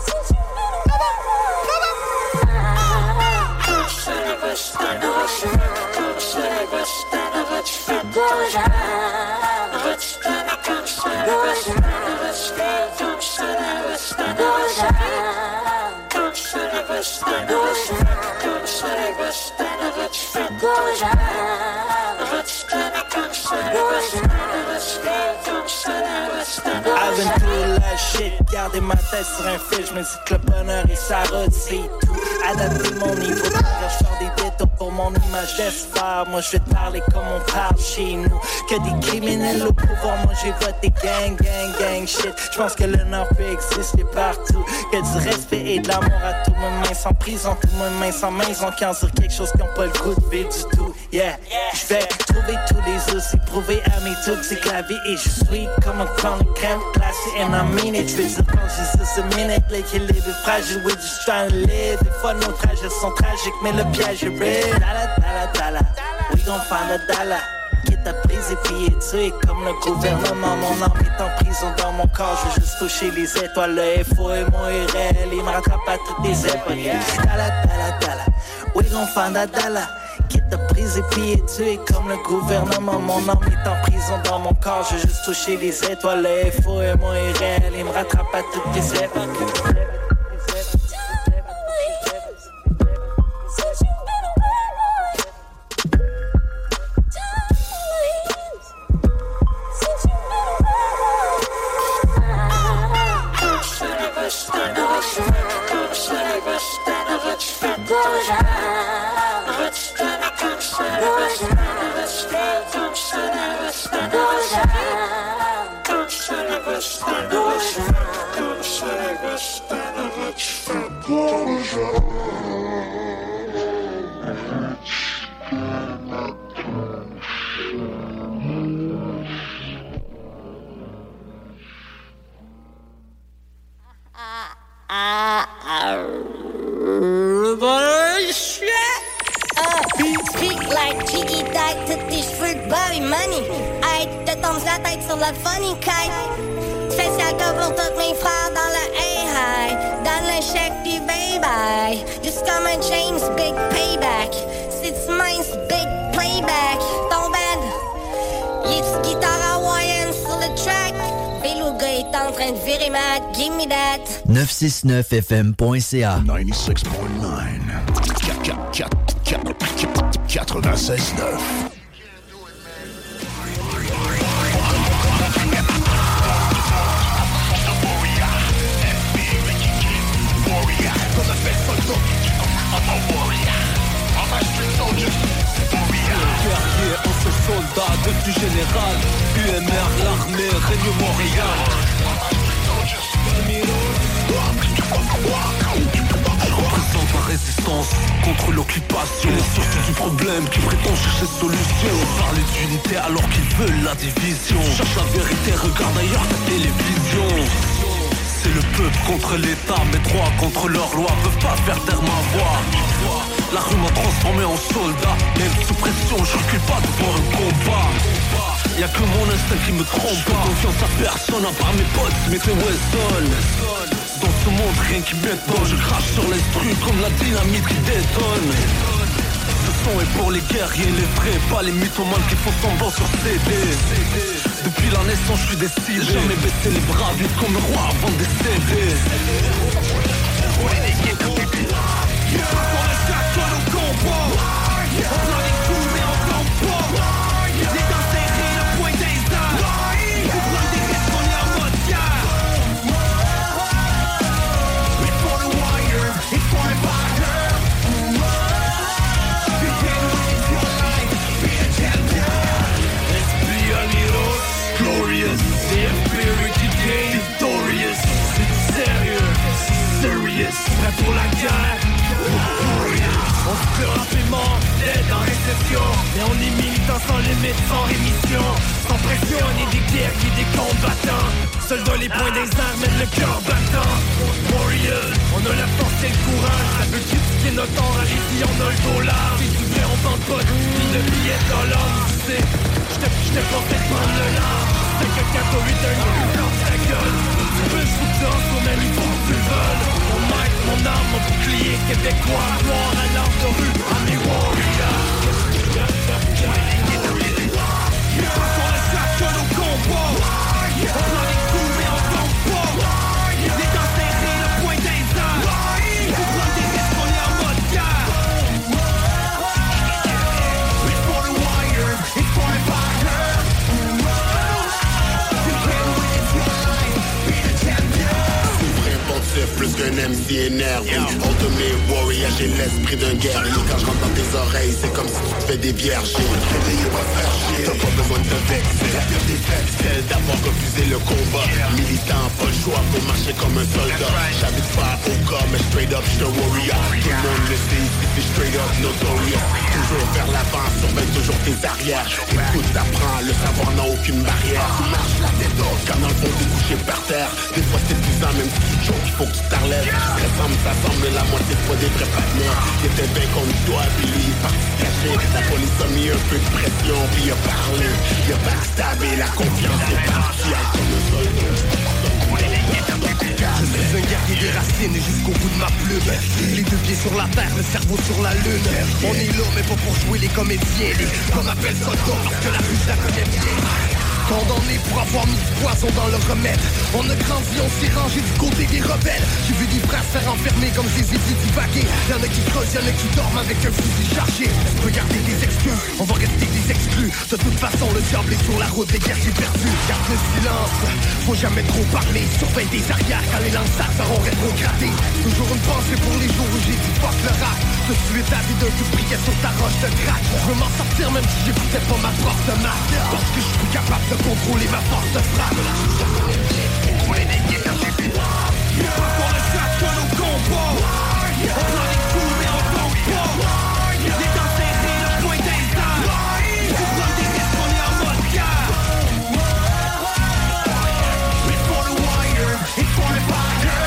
Avant tout la shit, garder ma tête sur un fil, je me dis que le bonheur et sa route c'est tout. Adapter mon niveau, je sors des détours pour mon image d'espoir. Moi je vais te parler comme on parle chez nous. Que des criminels au pouvoir, moi j'ai voté gang shit. Je pense que le Nord peut exister partout. Que du respect et de l'amour à tout le monde, sans prison, tout le monde sans maison, qui en dire quelque chose qui n'ont pas le goût de vivre du tout. Yeah, je vais trouver tous les os et prouver à mes tubes, c'est que la vie est juste sweet comme un crown de crème glacée and I mean it. Je veux dire quand j'ai juste a minute, l'équilibre est fragile, we're just trying to live. Des fois nos trajets sont tragiques, mais le piège est real. Dala, dala, dala, we gon' find a dollar. Quitte à briser puis est tué comme le gouvernement. Mon âme est en prison dans mon corps. Je veux juste toucher les étoiles. Le FO et mon IRL, il me rattrape à toutes les époques. Dala, dala, dala, we gon' find a dollar. Quitte à briser puis est tué comme le gouvernement. Mon âme est en prison dans mon corps. Je veux juste toucher les étoiles. Le FO et mon IRL, il me rattrape à toutes les époques. Speak like Jiggy Dyke, toutes tes cheveux de Bobby Money. Hey, te tombes la tête sur la funny kite. Spécial que pour tous mes frères dans le A-High. Donne le chèque pis bye-bye. Juste comme un James Big Payback. C'est mince Big Playback. Ton band, y'a-tu guitare hawaïenne sur le track? Beluga est en train de virer mad, give me that. 969fm.ca 96.9 96.9. Soldat devenu général, UMR, l'armée, règne Montréal. Je représente la résistance contre l'occupation, les sources du problème qui prétendent chercher solution. Parler d'unité alors qu'ils veulent la division. Cherche la vérité, regarde ailleurs ta télévision. C'est le peuple contre l'État, mes droits contre leurs lois peuvent pas faire taire ma voix. La rue m'a transformé en soldat, même sous pression, je recule pas devant un combat. Y'a que mon instinct qui me trompe, pas confiance à personne à part mes potes, mais c'est Wesson. Dans ce monde rien qui m'étonne, je crache sur l'instru comme la dynamite qui détonne. Ce son est pour les guerriers, les vrais, pas les mythomanes qui font semblant sur CD. Depuis la naissance je suis décidé, jamais baisser les bras, vite comme le roi avant de décéder. On reste à toi nos combats. On prend des coups mais on tombe pas. Les dents serrées, le point des armes. On prend des risques, on est en mode guerre. We for the wire, it's for the fire. You can live your life, be a champion. Let's be on heroes, glorious. The impurity day, victorious. C'est sérieux, serious. Prêt pour la guerre. On se peut rapidement d'être en récession, mais on est militants sans limite, sans rémission. Sans pression, on est des guerriers, des combattants. Seuls dans les points des armes, mène le cœur battant. Warriors, on a la force et le courage. Ça veut critiquer notre temps, allez-y, on a le dos large. Si tu veux, on vend pas ni de billets de dollars. Tu sais, j'étais pas fait prendre le large. C'est que 4 ou 8 un blanc de ta gueule. Tu veux, je vous danse, au même il faut que tu veulent. Mon mic, mon arme, mon bouclier québécois. Noir à l'arme de rue, à mes warriors. On reste à toi nos combats. On prend des coups mais on tombe pas. Les dents serrées, le point des armes. On prend des risques, on est en mode guerre. It's for the wire, it's for the fire. You can live your life, be the champion. Souverain pontife, plus qu'un MC énervé. Ultimate warrior, j'ai l'esprit d'un guerrier. Quand je rentre dans tes oreilles, c'est comme si tu te fais des vierges. Réveillez pas faire chier, t'as pas besoin de te vexer. La pire défaite, celle d'avoir refusé le combat. Militant, pas le choix pour marcher comme un soldat. J'habite pas au corps, mais je straight up, j'suis un warrior. Tout le monde le sait ici, c'est straight up, notorious. Toujours vers l'avant, surveille toujours tes arrières. Écoute, t'apprends, le savoir n'a aucune barrière. Tu marches la tête haute, quand dans le fond t'es couché par terre. Des fois c'est épuisant, même si tu choques, il faut que tu t'enlèves. Ressemble, ça semble, la moitié de fois des vrais partenaires. Qui était bien contre toi, puis lui il est parti se cacher. La police a mis un peu de pression, puis il a parlé. Il a backstabé, la confiance est partie. Comme le soldat. Je suis un guerrier des racines jusqu'au bout de ma plume. Les deux pieds sur la terre, le cerveau sur la lune. On est là mais pas pour jouer les comédiens. Qu'on appelle soldats parce que la rue je la connais bien. Condamné pour avoir mis du poison dans le remède. On a grandi, on s'est rangé du côté des rebelles. J'ai vu des frères se faire enfermer comme je les ai vus divaguer. Y'en a qui creusent, y'en a qui dorment avec un fusil chargé. Est-ce que garder des excuses, on va rester des exclus. De toute façon le diable est sur la route des guerriers perdus. Garde le silence, faut jamais trop parler. Surveille des arrières quand les lanceurs seront rétrogradés. Toujours une pensée pour les jours où j'ai dit fuck le rap. Je suis ta vie d'un coup priait sur ta roche de crack. Je veux m'en sortir même si j'écoutais pas ma force de marque. Parce que je suis capable de contrôler ma force de frappe. Contrôler des guerres. Pour le chat qu'on nous combat. On prend des coups mais on tombe pas. Les dents serrées, le point d'instant. Pour prendre des risques, on est en mode guerre. It's for the wire, it's for the fire.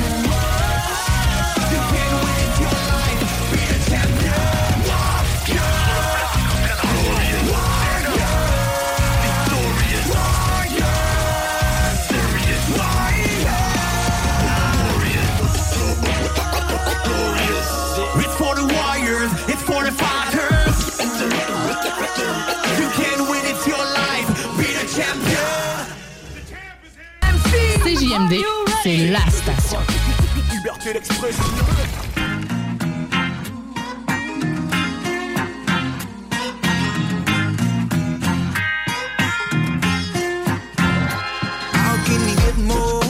You can win your life, be a champion. It's for the warriors, it's for the fighters. You can win, it's your life, be the champion. CJMD, c'est la station. Liberté d'expression. How can you get more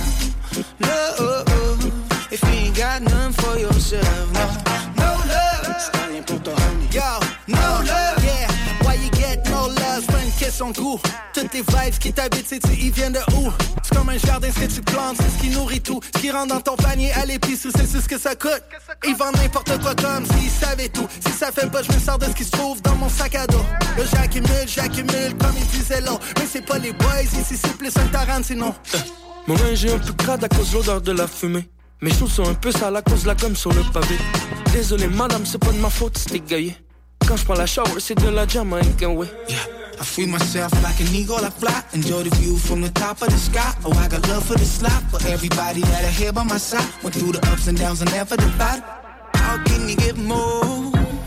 love if you ain't got none for yourself? No love. C'est rien pour toi, homie. Yo, no love. Yeah, why you get no love? C'est pas une question de goût. Toutes les vibes qui t'habitent, sais-tu, ils viennent de où? C'est comme un jardin, ce que tu plantes, c'est ce qui nourrit tout. Ce qui rentre dans ton panier à l'épicerie, c'est ce que ça coûte. Ils vendent n'importe quoi comme s'ils savaient tout. Si ça fait pas, je me sors de ce qui se trouve dans mon sac à dos. Là j'accumule comme ils disaient l'eau. Mais c'est pas les boys, ici c'est plus un Tarantino. Mon linge est un peu crade à cause de l'odeur de la fumée. Mes choses sont un peu sales à cause de la gomme sur le pavé. Désolé madame, c'est pas de ma faute, c'est égaillé. Quand je prends la shower, c'est de la Jamaican way. Yeah. I free myself like an eagle, I fly. Enjoy the view from the top of the sky. Oh, I got love for the slot. For everybody that I hear by my side. Went through the ups and downs and never divided. How can you get more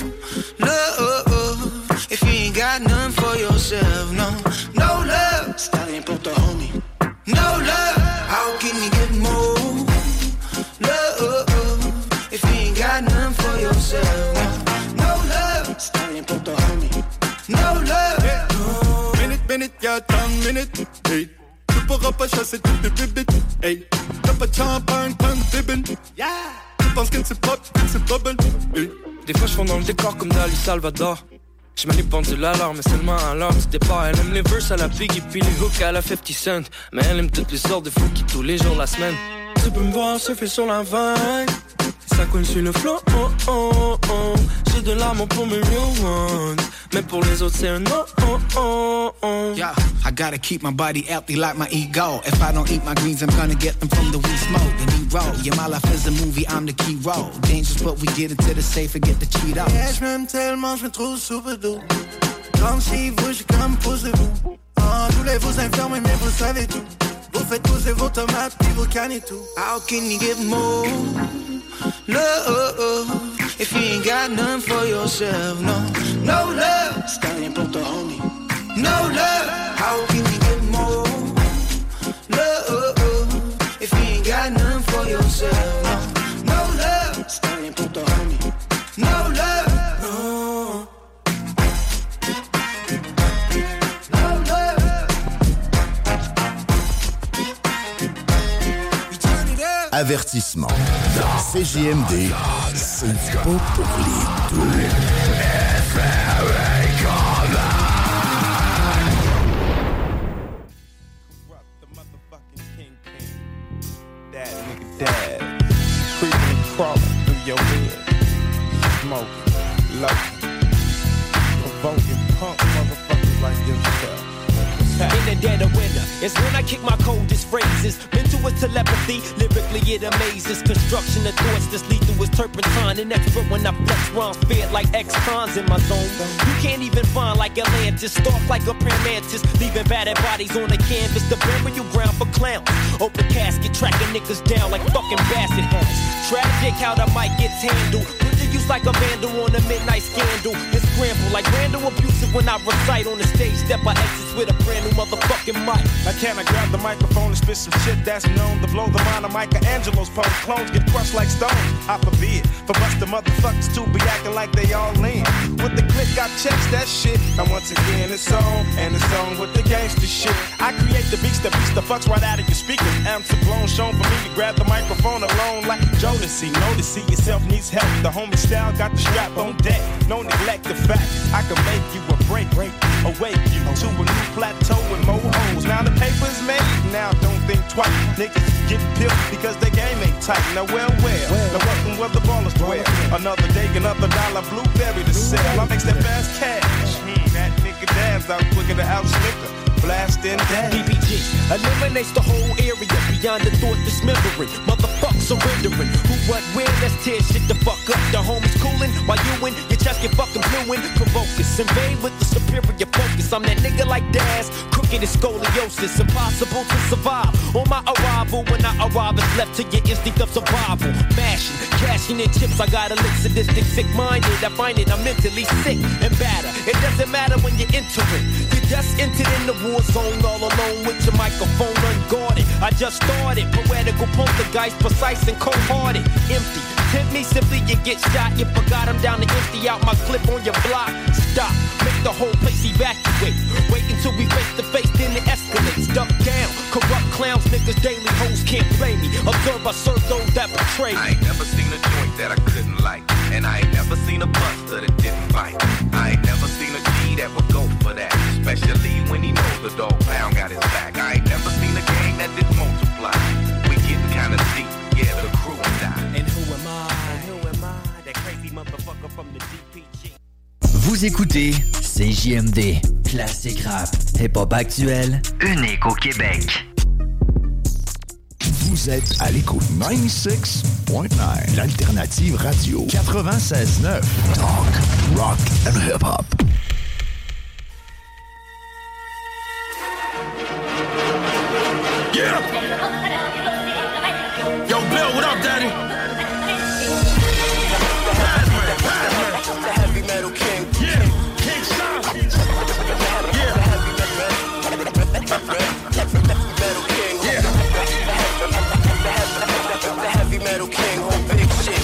love if you ain't got none for yourself? No, no love. C'est rien pour toi, homie. No love. How can you get more love if you ain't got none for yourself? No, no love. C'est rien pour toi, homie. No love. Yeah. Minute, y'a tant de minutes. Hey, tu pourras pas chasser toutes tes bibites. Hey, t'as pas de champagne, pas de bibine. Yeah. Tu penses que c'est pop, que c'est bubble. Hey. Des fois je fonds dans le décor comme Dali Salvador. Je mets les pendules à l'heure, mais seulement à l'heure du départ. Elle aime les verses à la Biggie puis les hooks à la 50 Cent. Mais elle aime toutes les sortes de fous qui tous les jours la semaine. Tu peux me voir surfer sur la vague. Ça coule sur le flow, oh oh oh. J'ai de l'amour pour mes real ones. Mais pour les autres c'est un no, oh oh oh. Yeah, I gotta keep my body healthy like my ego. If I don't eat my greens, I'm gonna get them from the weed smoke. And we roll, yeah, my life is a movie, I'm the key role. Dangerous, but we get into the safe and get the cheat out. Yeah, j'm'aime tellement, j'me trouve super doux. Comme si vous, j'suis comme posez-vous. Oh, tous les vous infirmes, mais vous savez tout. Vous faites pousser vos tomates, puis vos cannes et tout. How can you get more love if you ain't got none for yourself? No, no love. C'est rien pour toi, homie. No love. How can you get more love if you ain't got none for yourself? No, no love. C'est rien pour toi, homie. No love. No. Avertissement. CJMD, c'est pas pour les deux. Dad, creeping low. Provoking punk motherfuckers like yourself. In the dead of winter, it's when I kick my coldest phrases. Mental with telepathy, lyrically it amazes. Construction of thoughts that's lethal as turpentine. An expert when I flex rhymes, fed like ex-cons in my zone. You can't even find like Atlantis, stalk like a praying mantis, leaving battered bodies on the canvas. The burial ground for clowns. Open casket, tracking niggas down like fucking basset hounds. Tragic how the mic gets handled. Put the use like a vandal on a midnight scandal. It's scramble like random abusive when I recite on the stage. Step I exits with a brand new motherfucking mic. Now can I grab the microphone and spit some shit that's known to blow the mind of Michelangelo's pose? Clones get crushed like stones. I forbid for busted motherfuckers to be acting like they all in. With the click, I checks that shit. Now once again, it's on, and it's on with the gangster shit. I create the beats that beats the fucks right out of your speakers. Amps are blown, shown for me to grab the microphone alone like Jodeci. Know to see yourself needs help. The homie style got the strap on deck. No neglect the fact I can make you a break, awake you to a new plateau with more hoes. Now the paper's made, now don't think twice. Niggas get pilled because their game ain't tight. Now well, now welcome where the ballers dwell. Another day, another dollar, blueberry to sell. I make that fast cash. That nigga dance out quicker to out slicker. Blasting down. DPG eliminates the whole area beyond the thought dismembering. Motherfuck surrendering. Who, what, when? Let's tear shit the fuck up. The homies cooling while you in your chest get fucking fluent. Provocus, invade with the superior focus. I'm that nigga like Daz. Crooked as scoliosis. Impossible to survive. On my arrival, when I arrive, it's left to your instinct of survival. Mashing, cashing in chips. I got a lick sadistic, sick-minded. I find it I'm mentally sick and batter. It doesn't matter when you're entering. You just entered in the war zone all alone with your microphone unguarded. I just started. Poetical poltergeist, precise and cold-hearted. Empty. Tempt me simply, you get shot. You forgot I'm down to empty out my clip on your block. Stop. Make the whole place evacuate. Wait until we face to face, then it escalates. Duck down. Corrupt clowns, niggas, daily hoes can't play me. Observe, I serve those that betray me. I ain't never seen a joint that I couldn't like. And I ain't never seen a buster that didn't bite. I ain't never seen a G that would go for that. Especially when he knows the dog pound got his back. I ain't never seen a gang that didn't multiply. We getting kinda deep, yeah, the crew and die. And who am I? That crazy motherfucker from the DPG. Vous écoutez CJMD, classique rap, hip-hop actuel, unique au Québec. Vous êtes à l'écoute 96.9, l'alternative radio 96.9, talk, rock and hip-hop. Yeah! Yo, Bill, what up, daddy? The heavy metal king. Yeah, King Sean. Yeah. Metal king. Yeah. The heavy metal king. Whole big shit.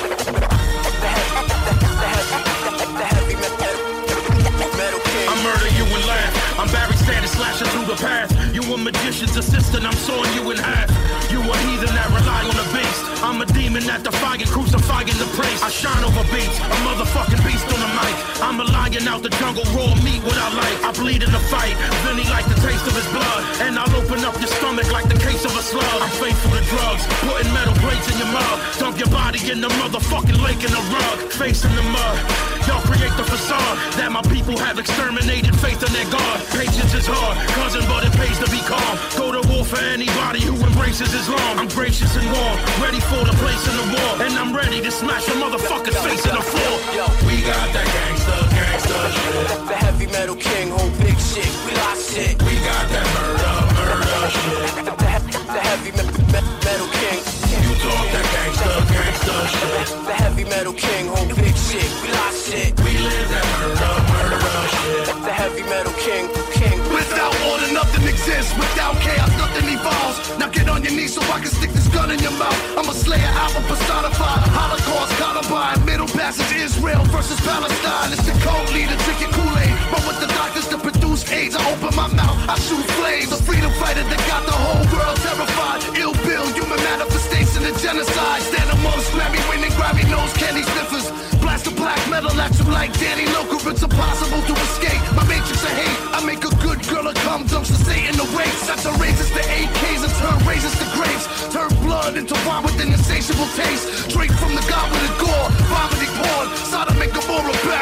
The heavy metal king. I murder you and laugh. I'm Barry Sanders slashing through the path. You a magician's assistant, I'm sawing you in half. You a heathen that rely on the beast. I'm a demon that defying, crucifying the priest. I shine over beats, a motherfucking beast on the mic. I'm a lion out the jungle, raw meat what I like. I bleed in the fight, Vinny like the taste of his blood. And I'll open up your stomach like the case of a slug. I'm faithful to drugs, putting metal plates in your mug. Dump your body in the motherfucking lake in the rug. Face in the mud. Y'all create the facade that my people have exterminated faith in their God. Patience is hard, cousin, but it pays to be calm. Go to war for anybody who embraces Islam. I'm gracious and warm, ready for the place in the war. And I'm ready to smash a motherfucker's face in the floor. Yo, we got that gangsta shit. The heavy metal king, whole big shit. We lost shit. We got that murder shit. The heavy metal king. You talk that gangsta shit. The heavy metal king, whole big shit. We lost shit. We live that murder shit. The heavy metal king. Without order, nothing exists. Without chaos, nothing evolves. Now get on your knees so I can stick this gun in your mouth. I'm a slayer, album personified. Holocaust, Columbine, Middle Passage, Israel versus Palestine. It's the code leader, drink your Kool-Aid. But with the doctors to produce AIDS, I open my mouth, I shoot flames. The freedom fighter that got the whole world terrified. Ill Bill, human manifestation of genocide. Stand amongst Grammy winning, Grammy nose candy sniffers. Blast the black metal at you like Danny Loker. It's impossible to escape my matrix of hate. I make a good girl a cum dumps to Satan the race. That's the raises to AKs and turn raises to grapes. Turn blood into wine with an insatiable taste. Drink from the god with a gore, vomiting porn. Sodom and Gomorrah.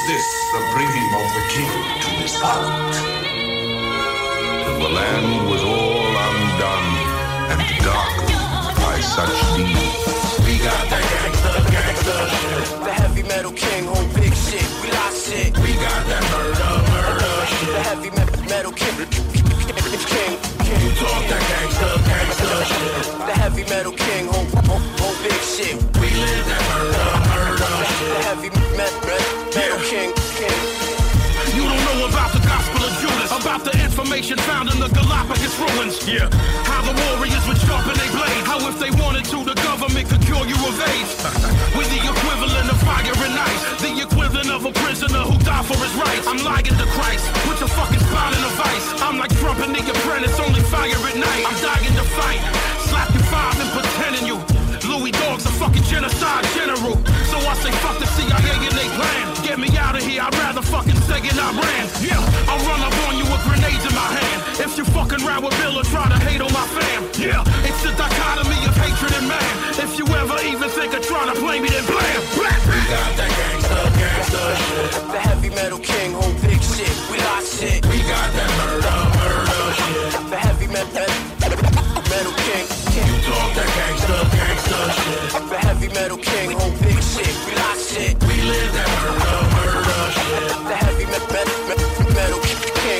this the bringing of the king to his part? Till the land was all undone and darkened by such deeds. We got that gangsta shit. The heavy metal king on big shit. We lost shit. We got that murder shit. The heavy metal king. You talk that gangsta shit. The heavy metal king on big shit. We live that murder shit. The heavy metal king. You don't know about the gospel of Judas, about the information found in the Galapagos ruins. Yeah, how the warriors would sharpen their blade. How if they wanted to, the government could cure you of AIDS. With the equivalent of fire and ice, the equivalent of a prisoner who died for his rights. I'm lying to Christ, put your fucking spine in a vice. I'm like Trump and the apprentice, only fire at night. I'm dying to fight, slap you five and pretending you. Louis Dogg's a fucking genocide general. So I say fuck the CIA and they plan. Get me out of here, I'd rather fucking say it I ran. Yeah, I'll run up on you with grenades in my hand. If you fucking round with Bill or try to hate on my fam. Yeah, it's the dichotomy of hatred and man. If you ever even think of trying to play me, then blam, blam. We got that gangsta shit. The heavy metal king on big shit. We lost shit. We got that murder shit. The heavy metal king. You talk that gangsta shit. The heavy metal king on big shit. We lost shit. We live that murder shit. The heavy metal king.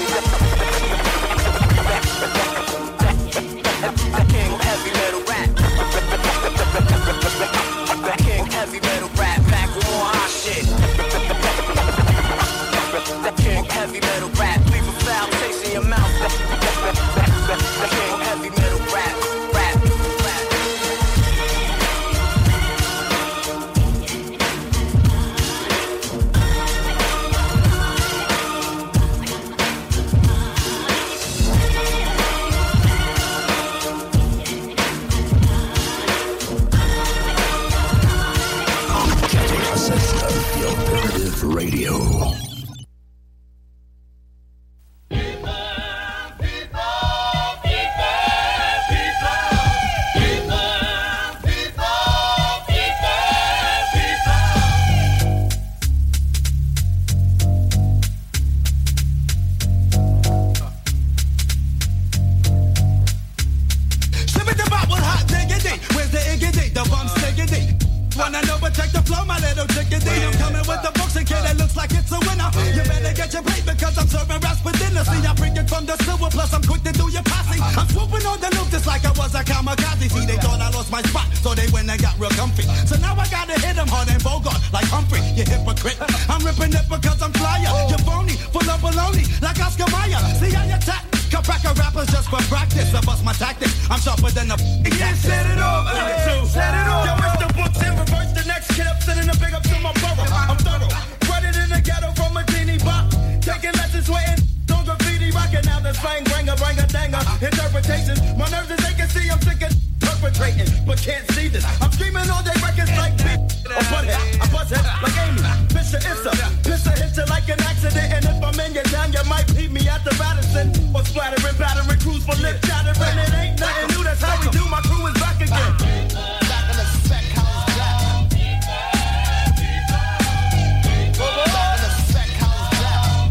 King heavy metal rap. King heavy metal rap. Back with more hot shit. King heavy metal rap. Leave a foul taste in your mouth. King heavy metal rap. Radio. Wanna know but check the flow, my little chickadee. I'm coming with the books and kid that looks like it's a winner. You better get your plate because I'm serving raps for dinner. See, I bring it from the silver, plus I'm quick to do your passing. I'm swooping on the loop just like I was a kamikaze. See, they thought I lost my spot, so they went and got real comfy. So now I gotta hit them hard and Bogart like Humphrey, you hypocrite. I'm ripping it because I'm flyer. You're phony, full of baloney, like Oscar Mayer. See, I attack. Cracker rappers just for practice. I bust my tactics. I'm sharper than a yeah, set it off. Set it off. Yo, it's the books in reverse. The next kid up sending a big up to my borough. I'm thorough. Running in the ghetto from a teeny bop. Taking lessons, sweating on graffiti. Rocking out the slang, bring a danger. Interpretations. My nerves as they can see, I'm sick of perpetrating, but can't see this. I'm screaming all day records like beat. Or butthead. I buzzhead like Amy. Fisher Issa. Pisser hits it like an accident. And if I'm in your town, you might beat me at the Radisson. Or splattering, battering, crews for lip chattering. It ain't nothing new, that's how we do. My crew is back again. Back in the spec house black. Back in the spec house black.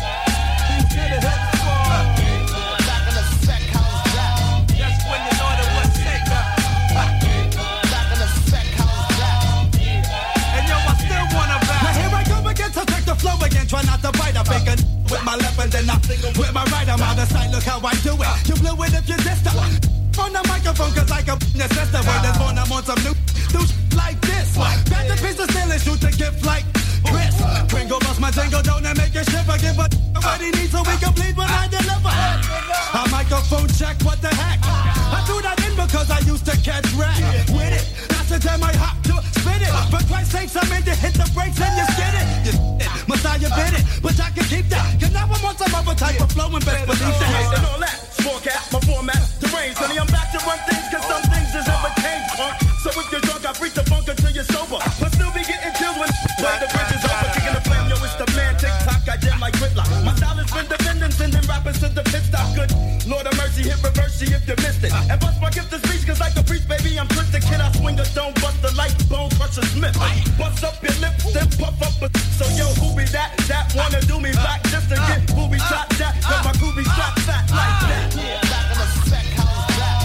Back in the spec house black. That's when you know that what's take up. Back in the spec house black. And yo, I still wanna back. Now here I go again to take the flow again. Try not to bite a bacon with my left and then I with my right. I'm out of sight, look how I do it. You blew it if you dissed her. On the microphone cause I can your sister. Word is born, I'm on some new do like this. Got the piece of steel and shoot the gift like Chris. Pringle bust my jingle, don't make it shiver. Give a what he needs so we can bleed when I deliver. A microphone check, what the heck? I threw that in because I used to catch rat with it. That's the time I hop to spit it. For Christ's sakes, I'm in to hit the brakes and you skid it. You it, Messiah bit it, but I can keep that. Cause now I'm on some other type of flow and best believe that. And all that, small cat, my format, the range. Honey, I'm back to run things cause some things just never change, punk. So if you're drunk, I preach the funk until you're sober. But still be getting killed when the bridge is over. Kicking the flame, yo, it's the man, TikTok, I jam like Whitlock. My style has been defending, sending rappers to the pit stop. Good Lord of mercy, hit reverse if you missed it. And bust my gift of speech cause I can preach reach, baby, I'm twisted. Kid, I swing a dome, bust the light, bone crusher Smith. Bust up your lips, then puff up a. So yo, who be that? That wanna do me back just to get booby shot that. Got my groovy strap fat like that. Yeah, back in the spec, how's that?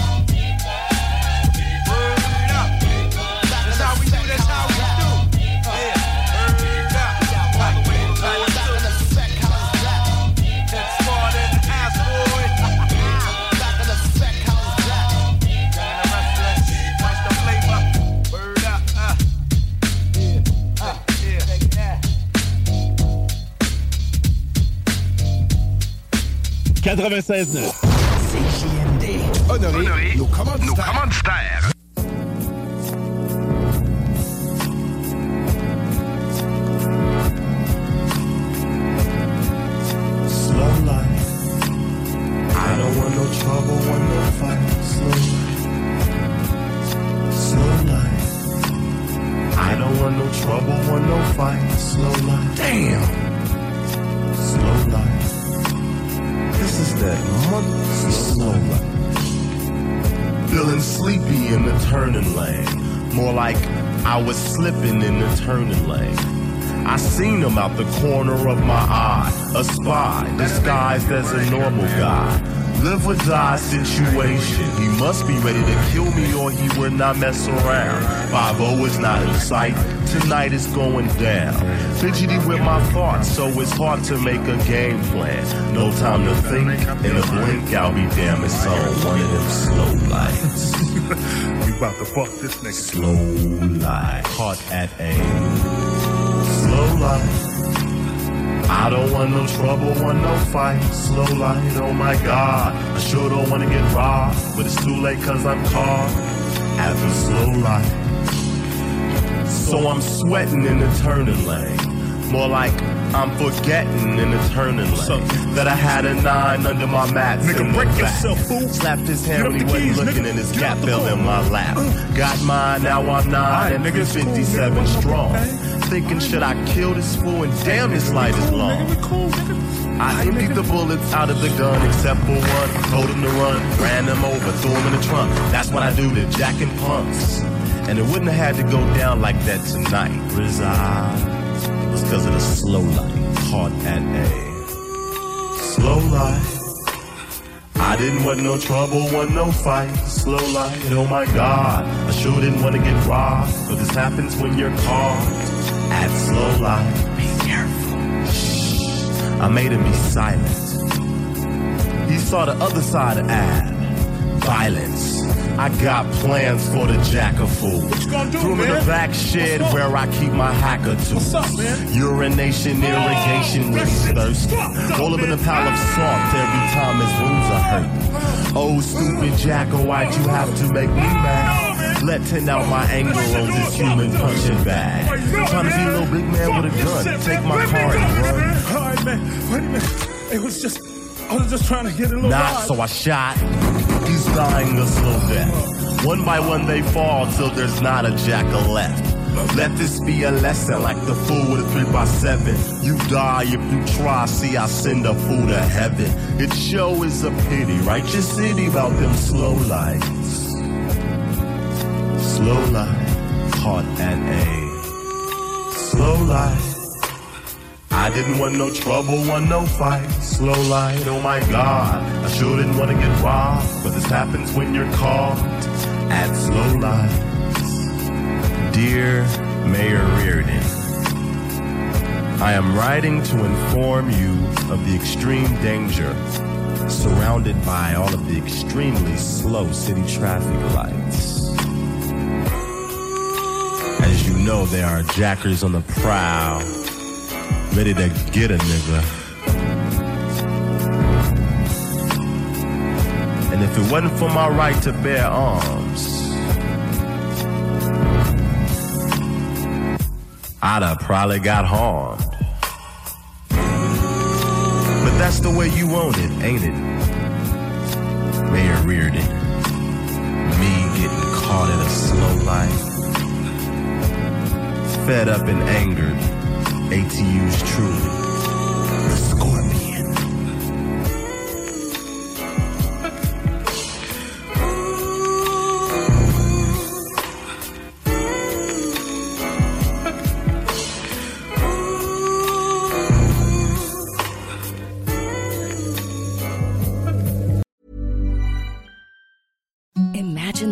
Word up. That's how we do, that's how we do. Yeah, word up. Back in the spec, how's that? That's smart in the ass, boy. Back in the spec, how's that? Watch the flavor. Word up, yeah. 96.9. CJMD. Honoré nos commanditaires. Slow life. I don't want no trouble, want no fight. Slow life. Slow life. I don't want no trouble, want no fight. Slow life. Damn. Slow life. This is that mother slow life. Feeling sleepy in the turning lane. More like I was slipping in the turning lane. I seen him out the corner of my eye. A spy disguised as a normal guy. Live or die situation. He must be ready to kill me or he would not mess around. 5-0 is not in sight. Tonight is going down. Fidgety with my thoughts, so it's hard to make a game plan. No time to think. In a blink, I'll be damn. It's on one of them slow lights. We about to fuck this nigga. Slow light. Caught at aim. Slow light. I don't want no trouble, want no fight. Slow light, oh my God. I sure don't want to get robbed, but it's too late cause I'm caught at the slow light. So I'm sweating in the turning lane. More like I'm forgetting in the turning lane that I had a 9 under my mat. Nigga, break yourself, fool. Slapped his hand when he wasn't looking and his gap fell in my lap. Got mine, now I'm 9 and 57 strong. Thinking, should I kill this fool? And damn, this light is long. I emptied the bullets out of the gun, except for one. Told him to run, ran him over, threw him in the trunk. That's what I do to jacking punks. And it wouldn't have had to go down like that tonight. Reside was because of the slow light. Caught at a slow light. I didn't want no trouble, want no fight. Slow light, oh my God. I sure didn't want to get robbed, but this happens when you're caught at slow light. Be careful. Shh. I made him be silent. He saw the other side of ad. Violence. I got plans for the jack-a-fool. What you gonna do, Threw him in the back shed where I keep my hacker tools. What's up, man? Urination, irrigation, really thirsty. Roll him in a pile of salt every time his wounds are hurt. Oh, stupid Jacko, why'd you have to make me mad? Letting out my anger on this human punching bag. Trying to be a little big man with a gun. Take my car and run. All right, man. Wait a minute. I was just trying to get a little ride. So I shot. He's dying a slow death. One by one they fall till there's not a jackal left. Let this be a lesson like the fool with a 3x7. You die if you try, see I send a fool to heaven. It sure is a pity, righteous city about them slow lights. Slow light, caught at a slow light. I didn't want no trouble, want no fight. Slow light, oh my God. I sure didn't want to get robbed, but this happens when you're caught at slow lights. Dear Mayor Reardon, I am writing to inform you of the extreme danger surrounded by all of the extremely slow city traffic lights. As you know, there are jackers on the prowl, ready to get a nigga. And if it wasn't for my right to bear arms, I'd have probably got harmed. But that's the way you own it, ain't it? Mayor Reardon. Me getting caught at a slow light. Fed up and angered. ATU's truly the Scorpion.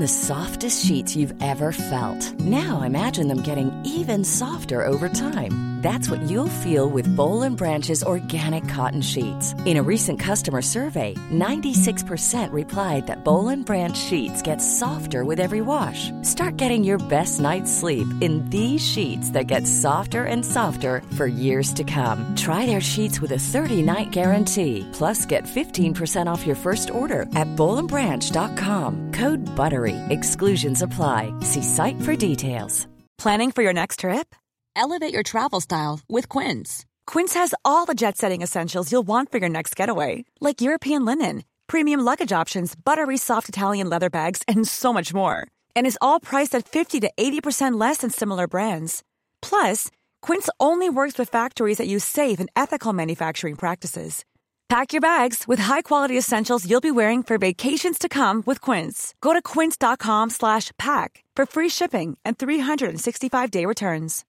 softest sheets you've ever felt. Now imagine them getting even softer over time. That's what you'll feel with Boll & Branch's organic cotton sheets. In a recent customer survey, 96% replied that Boll & Branch sheets get softer with every wash. Start getting your best night's sleep in these sheets that get softer and softer for years to come. Try their sheets with a 30-night guarantee. Plus, get 15% off your first order at bollandbranch.com. Code BUTTERY. Exclusions apply. See site for details. Planning for your next trip? Elevate your travel style with Quince. Quince has all the jet-setting essentials you'll want for your next getaway, like European linen, premium luggage options, buttery soft Italian leather bags, and so much more. And is all priced at 50 to 80% less than similar brands. Plus, Quince only works with factories that use safe and ethical manufacturing practices. Pack your bags with high-quality essentials you'll be wearing for vacations to come with Quince. Go to quince.com/pack for free shipping and 365-day returns.